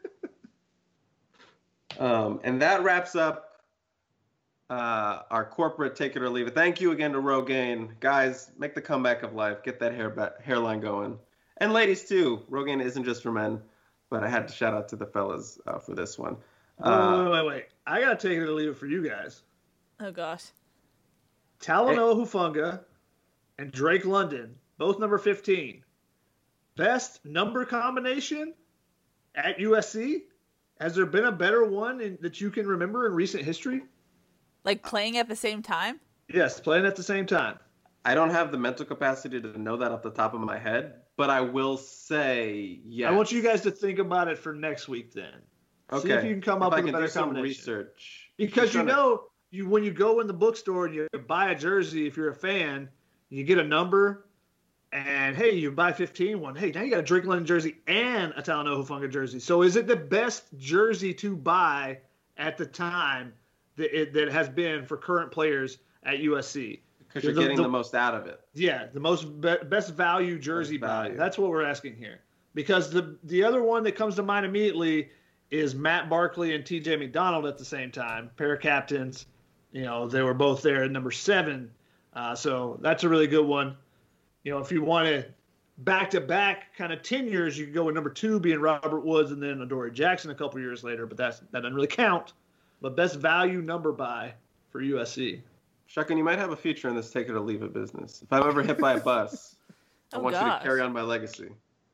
um, and that wraps up uh, our corporate take it or leave it. Thank you again to Rogaine. Guys, make the comeback of life. Get that hair ba- hairline going. And ladies, too. Rogaine isn't just for men. But I had to shout out to the fellas uh, for this one. Uh, wait, wait, wait, wait. I got to take it or leave it for you guys. Oh, gosh. Talanoa Hufanga and Drake London, both number fifteen. Best number combination at U S C? Has there been a better one in, that you can remember in recent history? Like playing at the same time? Yes, playing at the same time. I don't have the mental capacity to know that off the top of my head, but I will say yes. I want you guys to think about it for next week then. Okay. See if you can come if up I with a can better do some combination. research. Because you Just trying to- know, you when you go in the bookstore and you buy a jersey, if you're a fan, you get a number, and hey, you buy fifteen one. Hey, now you got a Drake London jersey and a Talanoa Hufanga jersey. So is it the best jersey to buy at the time that it that has been for current players at U S C? Because you're The- getting the- the most out of it. Yeah, the most be- best value jersey Best buy. value. That's what we're asking here. Because the the other one that comes to mind immediately is Matt Barkley and T J McDonald at the same time, pair of captains. You know, they were both there at number seven. Uh, so that's a really good one. You know, if you want to back-to-back kind of ten years, you could go with number two being Robert Woods and then Adoree Jackson a couple years later, but that's that doesn't really count. But best value number buy for U S C. Shuckin, you might have a feature in this take it or leave it business. If I'm ever hit by a bus, I Oh, want you gosh. to carry on my legacy.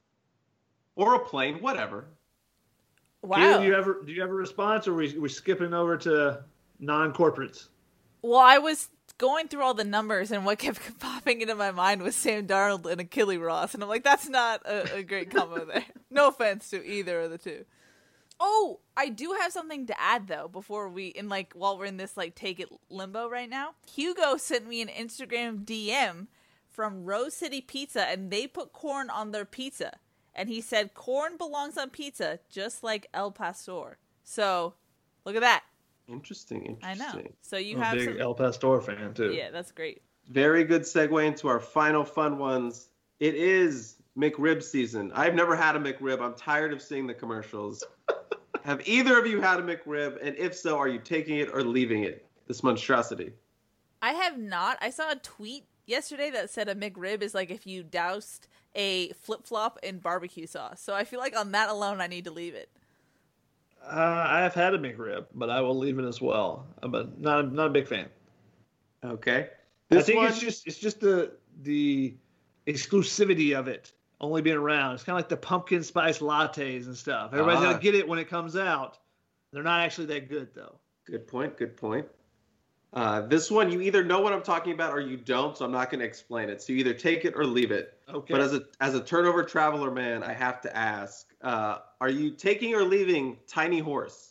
Or a plane, whatever. Wow. Keely, do you ever do you have a response, or are we we skipping over to non-corporates? Well, I was going through all the numbers, and what kept popping into my mind was Sam Darnold and Achille Ross, and I'm like, that's not a, a great combo there. No offense to either of the two. Oh, I do have something to add though before we in like while we're in this like take it limbo right now. Hugo sent me an Instagram D M from Rose City Pizza, and they put corn on their pizza, and he said corn belongs on pizza just like El Pastor. So look at that. Interesting, I interesting. know. So you I'm a have big some. El Pastor fan too. Yeah, that's great. Very good segue into our final fun ones. It is McRib season. I've never had a McRib. I'm tired of seeing the commercials. Have either of you had a McRib? And if so, are you taking it or leaving it? This monstrosity. I have not. I saw a tweet yesterday that said a McRib is like if you doused a flip-flop in barbecue sauce. So I feel like on that alone, I need to leave it. Uh, I have had a McRib, but I will leave it as well. I'm a, not not a big fan. Okay. I This think one, it's just it's just the the exclusivity of it only being around. It's kind of like the pumpkin spice lattes and stuff. Everybody's Ah. gonna get it when it comes out. They're not actually that good though. Good point, good point. Uh, this one, you either know what I'm talking about or you don't, so I'm not going to explain it. So you either take it or leave it. Okay. But as a as a turnover traveler man, I have to ask, uh, are you taking or leaving Tiny Horse?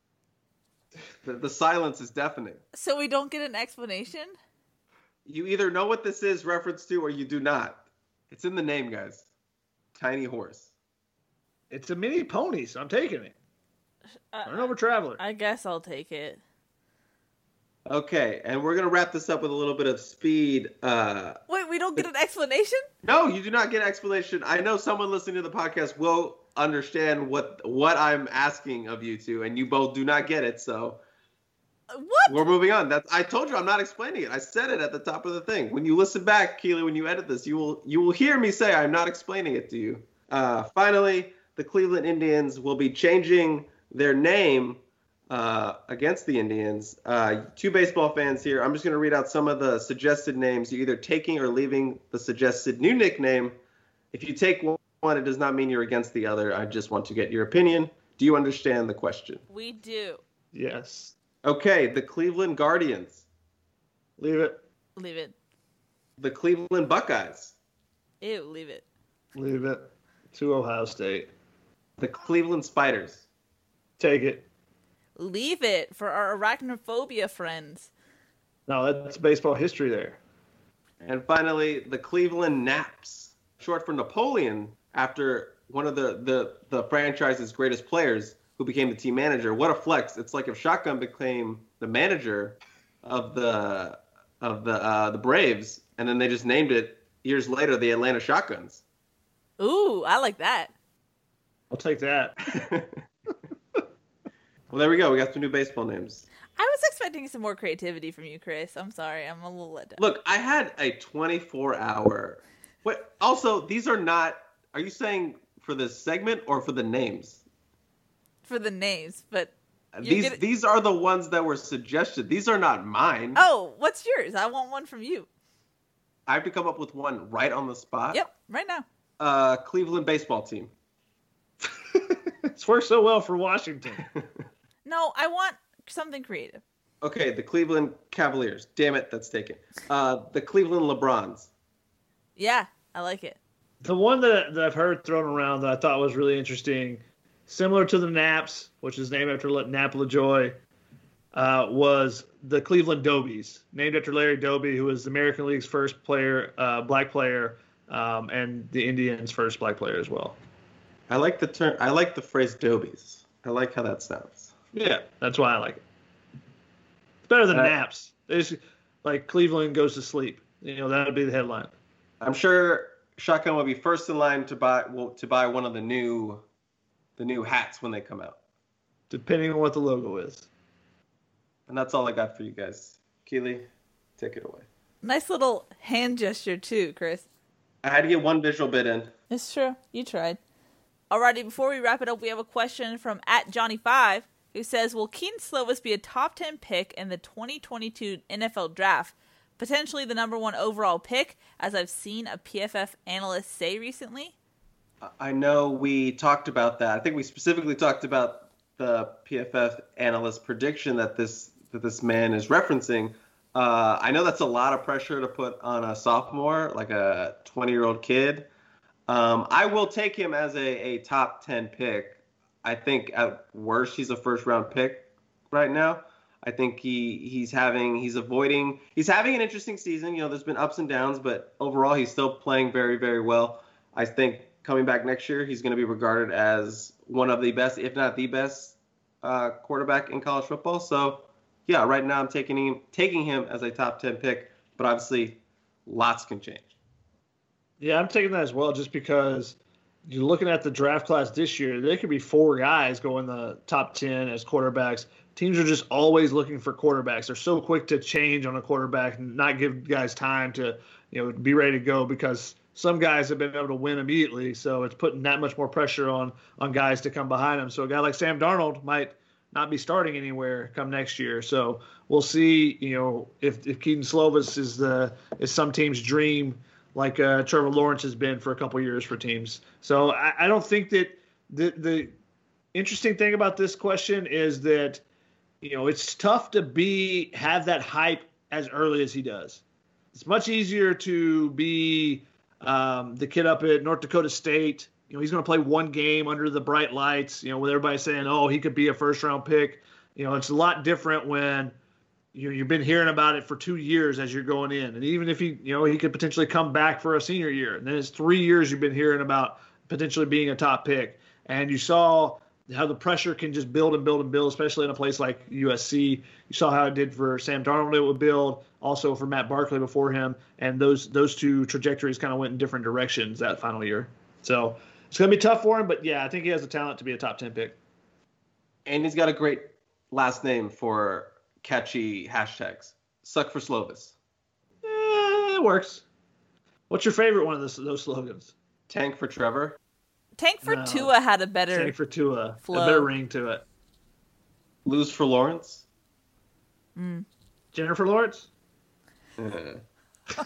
The, the silence is deafening. So we don't get an explanation? You either know what this is reference to or you do not. It's in the name, guys. Tiny Horse. It's a mini pony, so I'm taking it. Uh, Turnover traveler. I guess I'll take it. Okay, and we're going to wrap this up with a little bit of speed. Uh, Wait, we don't get an explanation? No, you do not get an explanation. I know someone listening to the podcast will understand what what I'm asking of you two, and you both do not get it. So What? we're moving on. That's I told you I'm not explaining it. I said it at the top of the thing. When you listen back, Keely, when you edit this, you will you will hear me say I'm not explaining it to you. Uh, finally, the Cleveland Indians will be changing their name uh, against the Indians. Uh, two baseball fans here. I'm just going to read out some of the suggested names. You're either taking or leaving the suggested new nickname. If you take one, it does not mean you're against the other. I just want to get your opinion. Do you understand the question? We do. Yes. Okay, the Cleveland Guardians, Leave it. Leave it. the Cleveland Buckeyes, Ew, leave it. Leave it. To Ohio State. the Cleveland Spiders, Take it. Leave it for our arachnophobia friends. No, that's baseball history there. and finally the Cleveland Naps, short for Napoleon, after one of the, the, the franchise's greatest players who became the team manager. What a flex. It's like if Shotgun became the manager of the of the uh, the Braves, and then they just named it years later the Atlanta Shotguns. Ooh, I like that. I'll take that. Well, there we go. We got some new baseball names. I was expecting some more creativity from you, Chris. I'm sorry. I'm a little let down. Look, I had a twenty-four hour. What? Also, these are not. Are you saying for this segment or for the names? For the names, but you're These getting- these are the ones that were suggested. These are not mine. Oh, what's yours? I want one from you. I have to come up with one right on the spot. Yep, right now. Uh, Cleveland baseball team. It's worked so well for Washington. No, I want something creative. Okay, the Cleveland Cavaliers. Damn it, that's taken. Uh, the Cleveland LeBrons. Yeah, I like it. The one that, that I've heard thrown around that I thought was really interesting, similar to the Naps, which is named after Nap LaJoy, uh, was the Cleveland Dobies, named after Larry Doby, who was the American League's first player, uh, black player, um, and the Indians' first black player as well. I like the term. I like the phrase Dobies. I like how that sounds. Yeah, that's why I like it. It's better than uh, Naps. It's like Cleveland goes to sleep. You know, that would be the headline. I'm sure Shotgun will be first in line to buy well, to buy one of the new, the new hats when they come out. Depending on what the logo is. And that's all I got for you guys. Keely, take it away. Nice little hand gesture too, Chris. I had to get one visual bit in. It's true. You tried. Alrighty, before we wrap it up, we have a question from at Johnny five, who says, will Keaton Slovis be a top ten pick in the twenty twenty-two N F L Draft? Potentially the number one overall pick, as I've seen a P F F analyst say recently? I know we talked about that. I think we specifically talked about the P F F analyst prediction that this that this man is referencing. Uh, I know that's a lot of pressure to put on a sophomore, like a twenty-year-old kid. Um, I will take him as a, a top ten pick. I think at worst he's a first-round pick right now. I think he he's having he's avoiding he's having an interesting season. You know, there's been ups and downs, but overall he's still playing very, very well. I think coming back next year, he's going to be regarded as one of the best, if not the best, uh, quarterback in college football. So, yeah, right now I'm taking him taking him as a top ten pick, but obviously lots can change. Yeah, I'm taking that as well, just because you're looking at the draft class this year. There could be four guys going the top ten as quarterbacks. Teams are just always looking for quarterbacks. They're so quick to change on a quarterback and not give guys time to, you know, be ready to go, because some guys have been able to win immediately. So it's putting that much more pressure on on guys to come behind them. So a guy like Sam Darnold might not be starting anywhere come next year. So we'll see, you know, if, if Keaton Slovis is the is some team's dream, like uh, Trevor Lawrence has been for a couple years for teams. So I, I don't think that the the interesting thing about this question is that, you know, it's tough to be have that hype as early as he does. It's much easier to be um, the kid up at North Dakota State. You know, he's going to play one game under the bright lights, you know, with everybody saying, oh, he could be a first-round pick. You know, it's a lot different when you, you've been hearing about it for two years as you're going in. And even if he, you know, he could potentially come back for a senior year. And then it's three years you've been hearing about potentially being a top pick. And you saw how the pressure can just build and build and build, especially in a place like U S C. You saw how it did for Sam Darnold, it would build, also for Matt Barkley before him, and those those two trajectories kind of went in different directions that final year. So it's going to be tough for him, but yeah, I think he has the talent to be a top ten pick. And he's got a great last name for catchy hashtags. Suck for Slovis. Eh, it works. What's your favorite one of those, those slogans? Tank for Trevor. Tank for No. Tua had a better Tank for Tua. flow. A better ring to it. Lose for Lawrence. Mm. Jennifer Lawrence? Uh,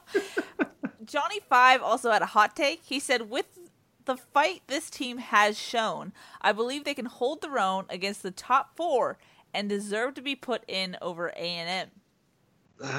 Johnny Five also had a hot take. He said, with the fight this team has shown, I believe they can hold their own against the top four and deserve to be put in over A and M. Uh,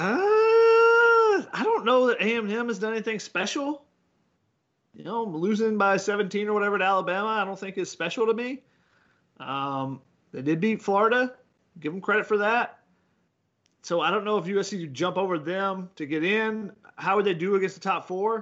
I don't know that A and M has done anything special. You know, losing by seventeen or whatever to Alabama, I don't think is special to me. Um, they did beat Florida. Give them credit for that. So I don't know if U S C could jump over them to get in. How would they do against the top four?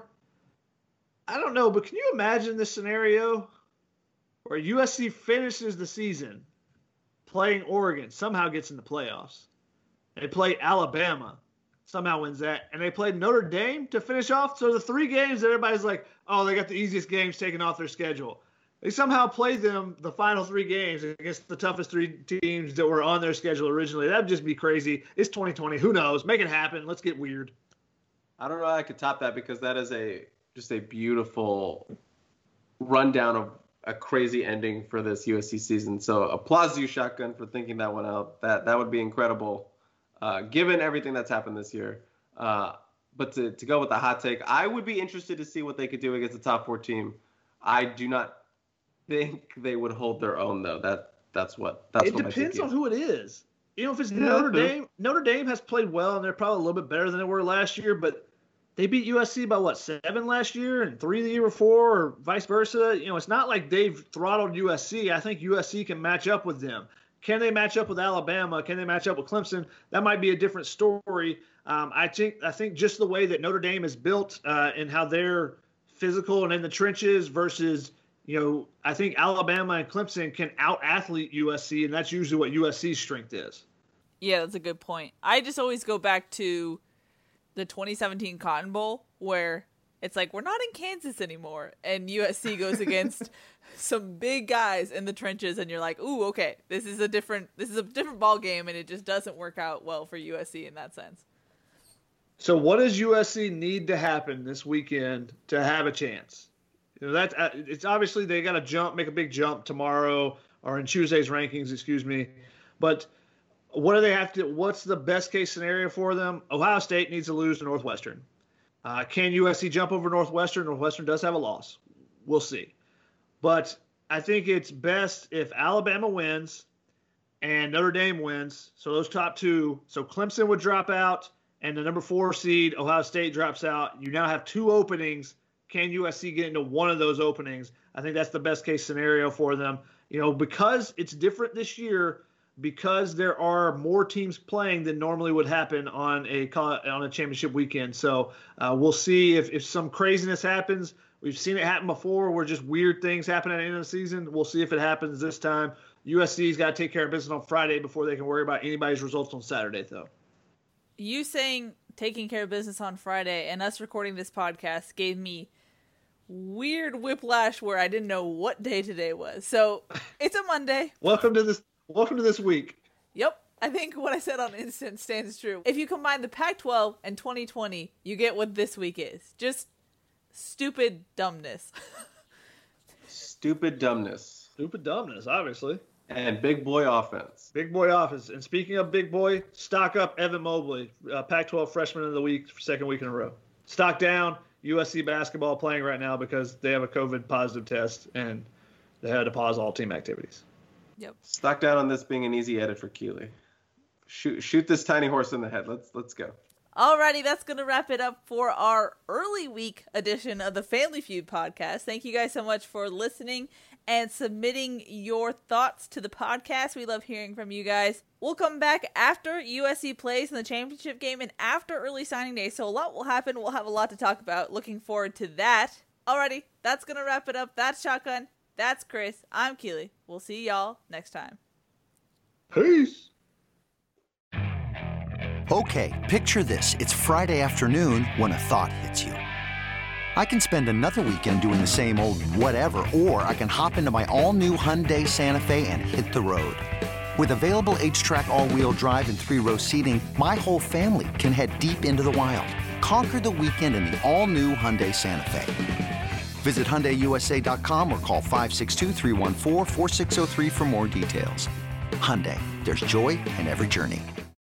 I don't know, but can you imagine this scenario where U S C finishes the season playing Oregon, somehow gets in the playoffs. They play Alabama, somehow wins that, and they played Notre Dame to finish off. So the three games that everybody's like, oh, they got the easiest games taken off their schedule. They somehow played them the final three games against the toughest three teams that were on their schedule originally. That'd just be crazy. It's twenty twenty. Who knows? Make it happen. Let's get weird. I don't know how I could top that, because that is a just a beautiful rundown of a crazy ending for this U S C season. So applause to you, Shotgun, for thinking that one out. That that would be incredible, uh, given everything that's happened this year. Uh, but to, to go with the hot take, I would be interested to see what they could do against the top four team. I do not think they would hold their own, though. That that's what that's it what depends on who it is. You know, if it's Yeah, Notre true. Dame, Notre Dame has played well, and they're probably a little bit better than they were last year. But they beat U S C by what, seven last year and three the year before, or vice versa. You know, it's not like they've throttled U S C. I think U S C can match up with them. Can they match up with Alabama? Can they match up with Clemson? That might be a different story. Um, I think I think just the way that Notre Dame is built uh, and how they're physical and in the trenches versus, you know, I think Alabama and Clemson can out-athlete U S C, and that's usually what U S C's strength is. Yeah, that's a good point. I just always go back to the twenty seventeen Cotton Bowl, where it's like, we're not in Kansas anymore, and U S C goes against some big guys in the trenches, and you're like, ooh, okay, this is a different this is a different ball game, and it just doesn't work out well for U S C in that sense. So what does U S C need to happen this weekend to have a chance? You know, that uh, it's obviously they got to jump, make a big jump tomorrow or in Tuesday's rankings, excuse me. But what do they have to? What's the best case scenario for them? Ohio State needs to lose to Northwestern. Uh, can U S C jump over Northwestern? Northwestern does have a loss. We'll see. But I think it's best if Alabama wins and Notre Dame wins. So those top two. So Clemson would drop out, and the number four seed, Ohio State, drops out. You now have two openings. Can U S C get into one of those openings? I think that's the best case scenario for them. You know, because it's different this year, because there are more teams playing than normally would happen on a on a championship weekend. So uh, we'll see if, if some craziness happens. We've seen it happen before where just weird things happen at the end of the season. We'll see if it happens this time. U S C's got to take care of business on Friday before they can worry about anybody's results on Saturday, though. You saying taking care of business on Friday and us recording this podcast gave me weird whiplash where I didn't know what day today was. So it's a Monday. Welcome to this. Welcome to this week. Yep. I think what I said on Instant stands true. If you combine the Pac twelve and twenty twenty, you get what this week is. Just stupid dumbness. Stupid dumbness. Stupid dumbness, obviously. And big boy offense. Big boy offense. And speaking of big boy, stock up Evan Mobley, uh, Pac twelve freshman of the week for second week in a row. Stock down U S C basketball playing right now because they have a COVID positive test and they had to pause all team activities. Yep. Stock down on this being an easy edit for Keely. Shoot, shoot this tiny horse in the head. Let's let's go. Alrighty, that's going to wrap it up for our early week edition of the Family Feud podcast. Thank you guys so much for listening and submitting your thoughts to the podcast. We love hearing from you guys. We'll come back after U S C plays in the championship game and after early signing day, so a lot will happen. We'll have a lot to talk about. Looking forward to that. Alrighty, that's going to wrap it up. That's Shotgun. That's Chris. I'm Keely. We'll see y'all next time. Peace. Okay, picture this. It's Friday afternoon when a thought hits you. I can spend another weekend doing the same old whatever, or I can hop into my all-new Hyundai Santa Fe and hit the road. With available H-Track all-wheel drive and three-row seating, my whole family can head deep into the wild. Conquer the weekend in the all-new Hyundai Santa Fe. Visit Hyundai U S A dot com or call five six two, three one four, four six zero three for more details. Hyundai, there's joy in every journey.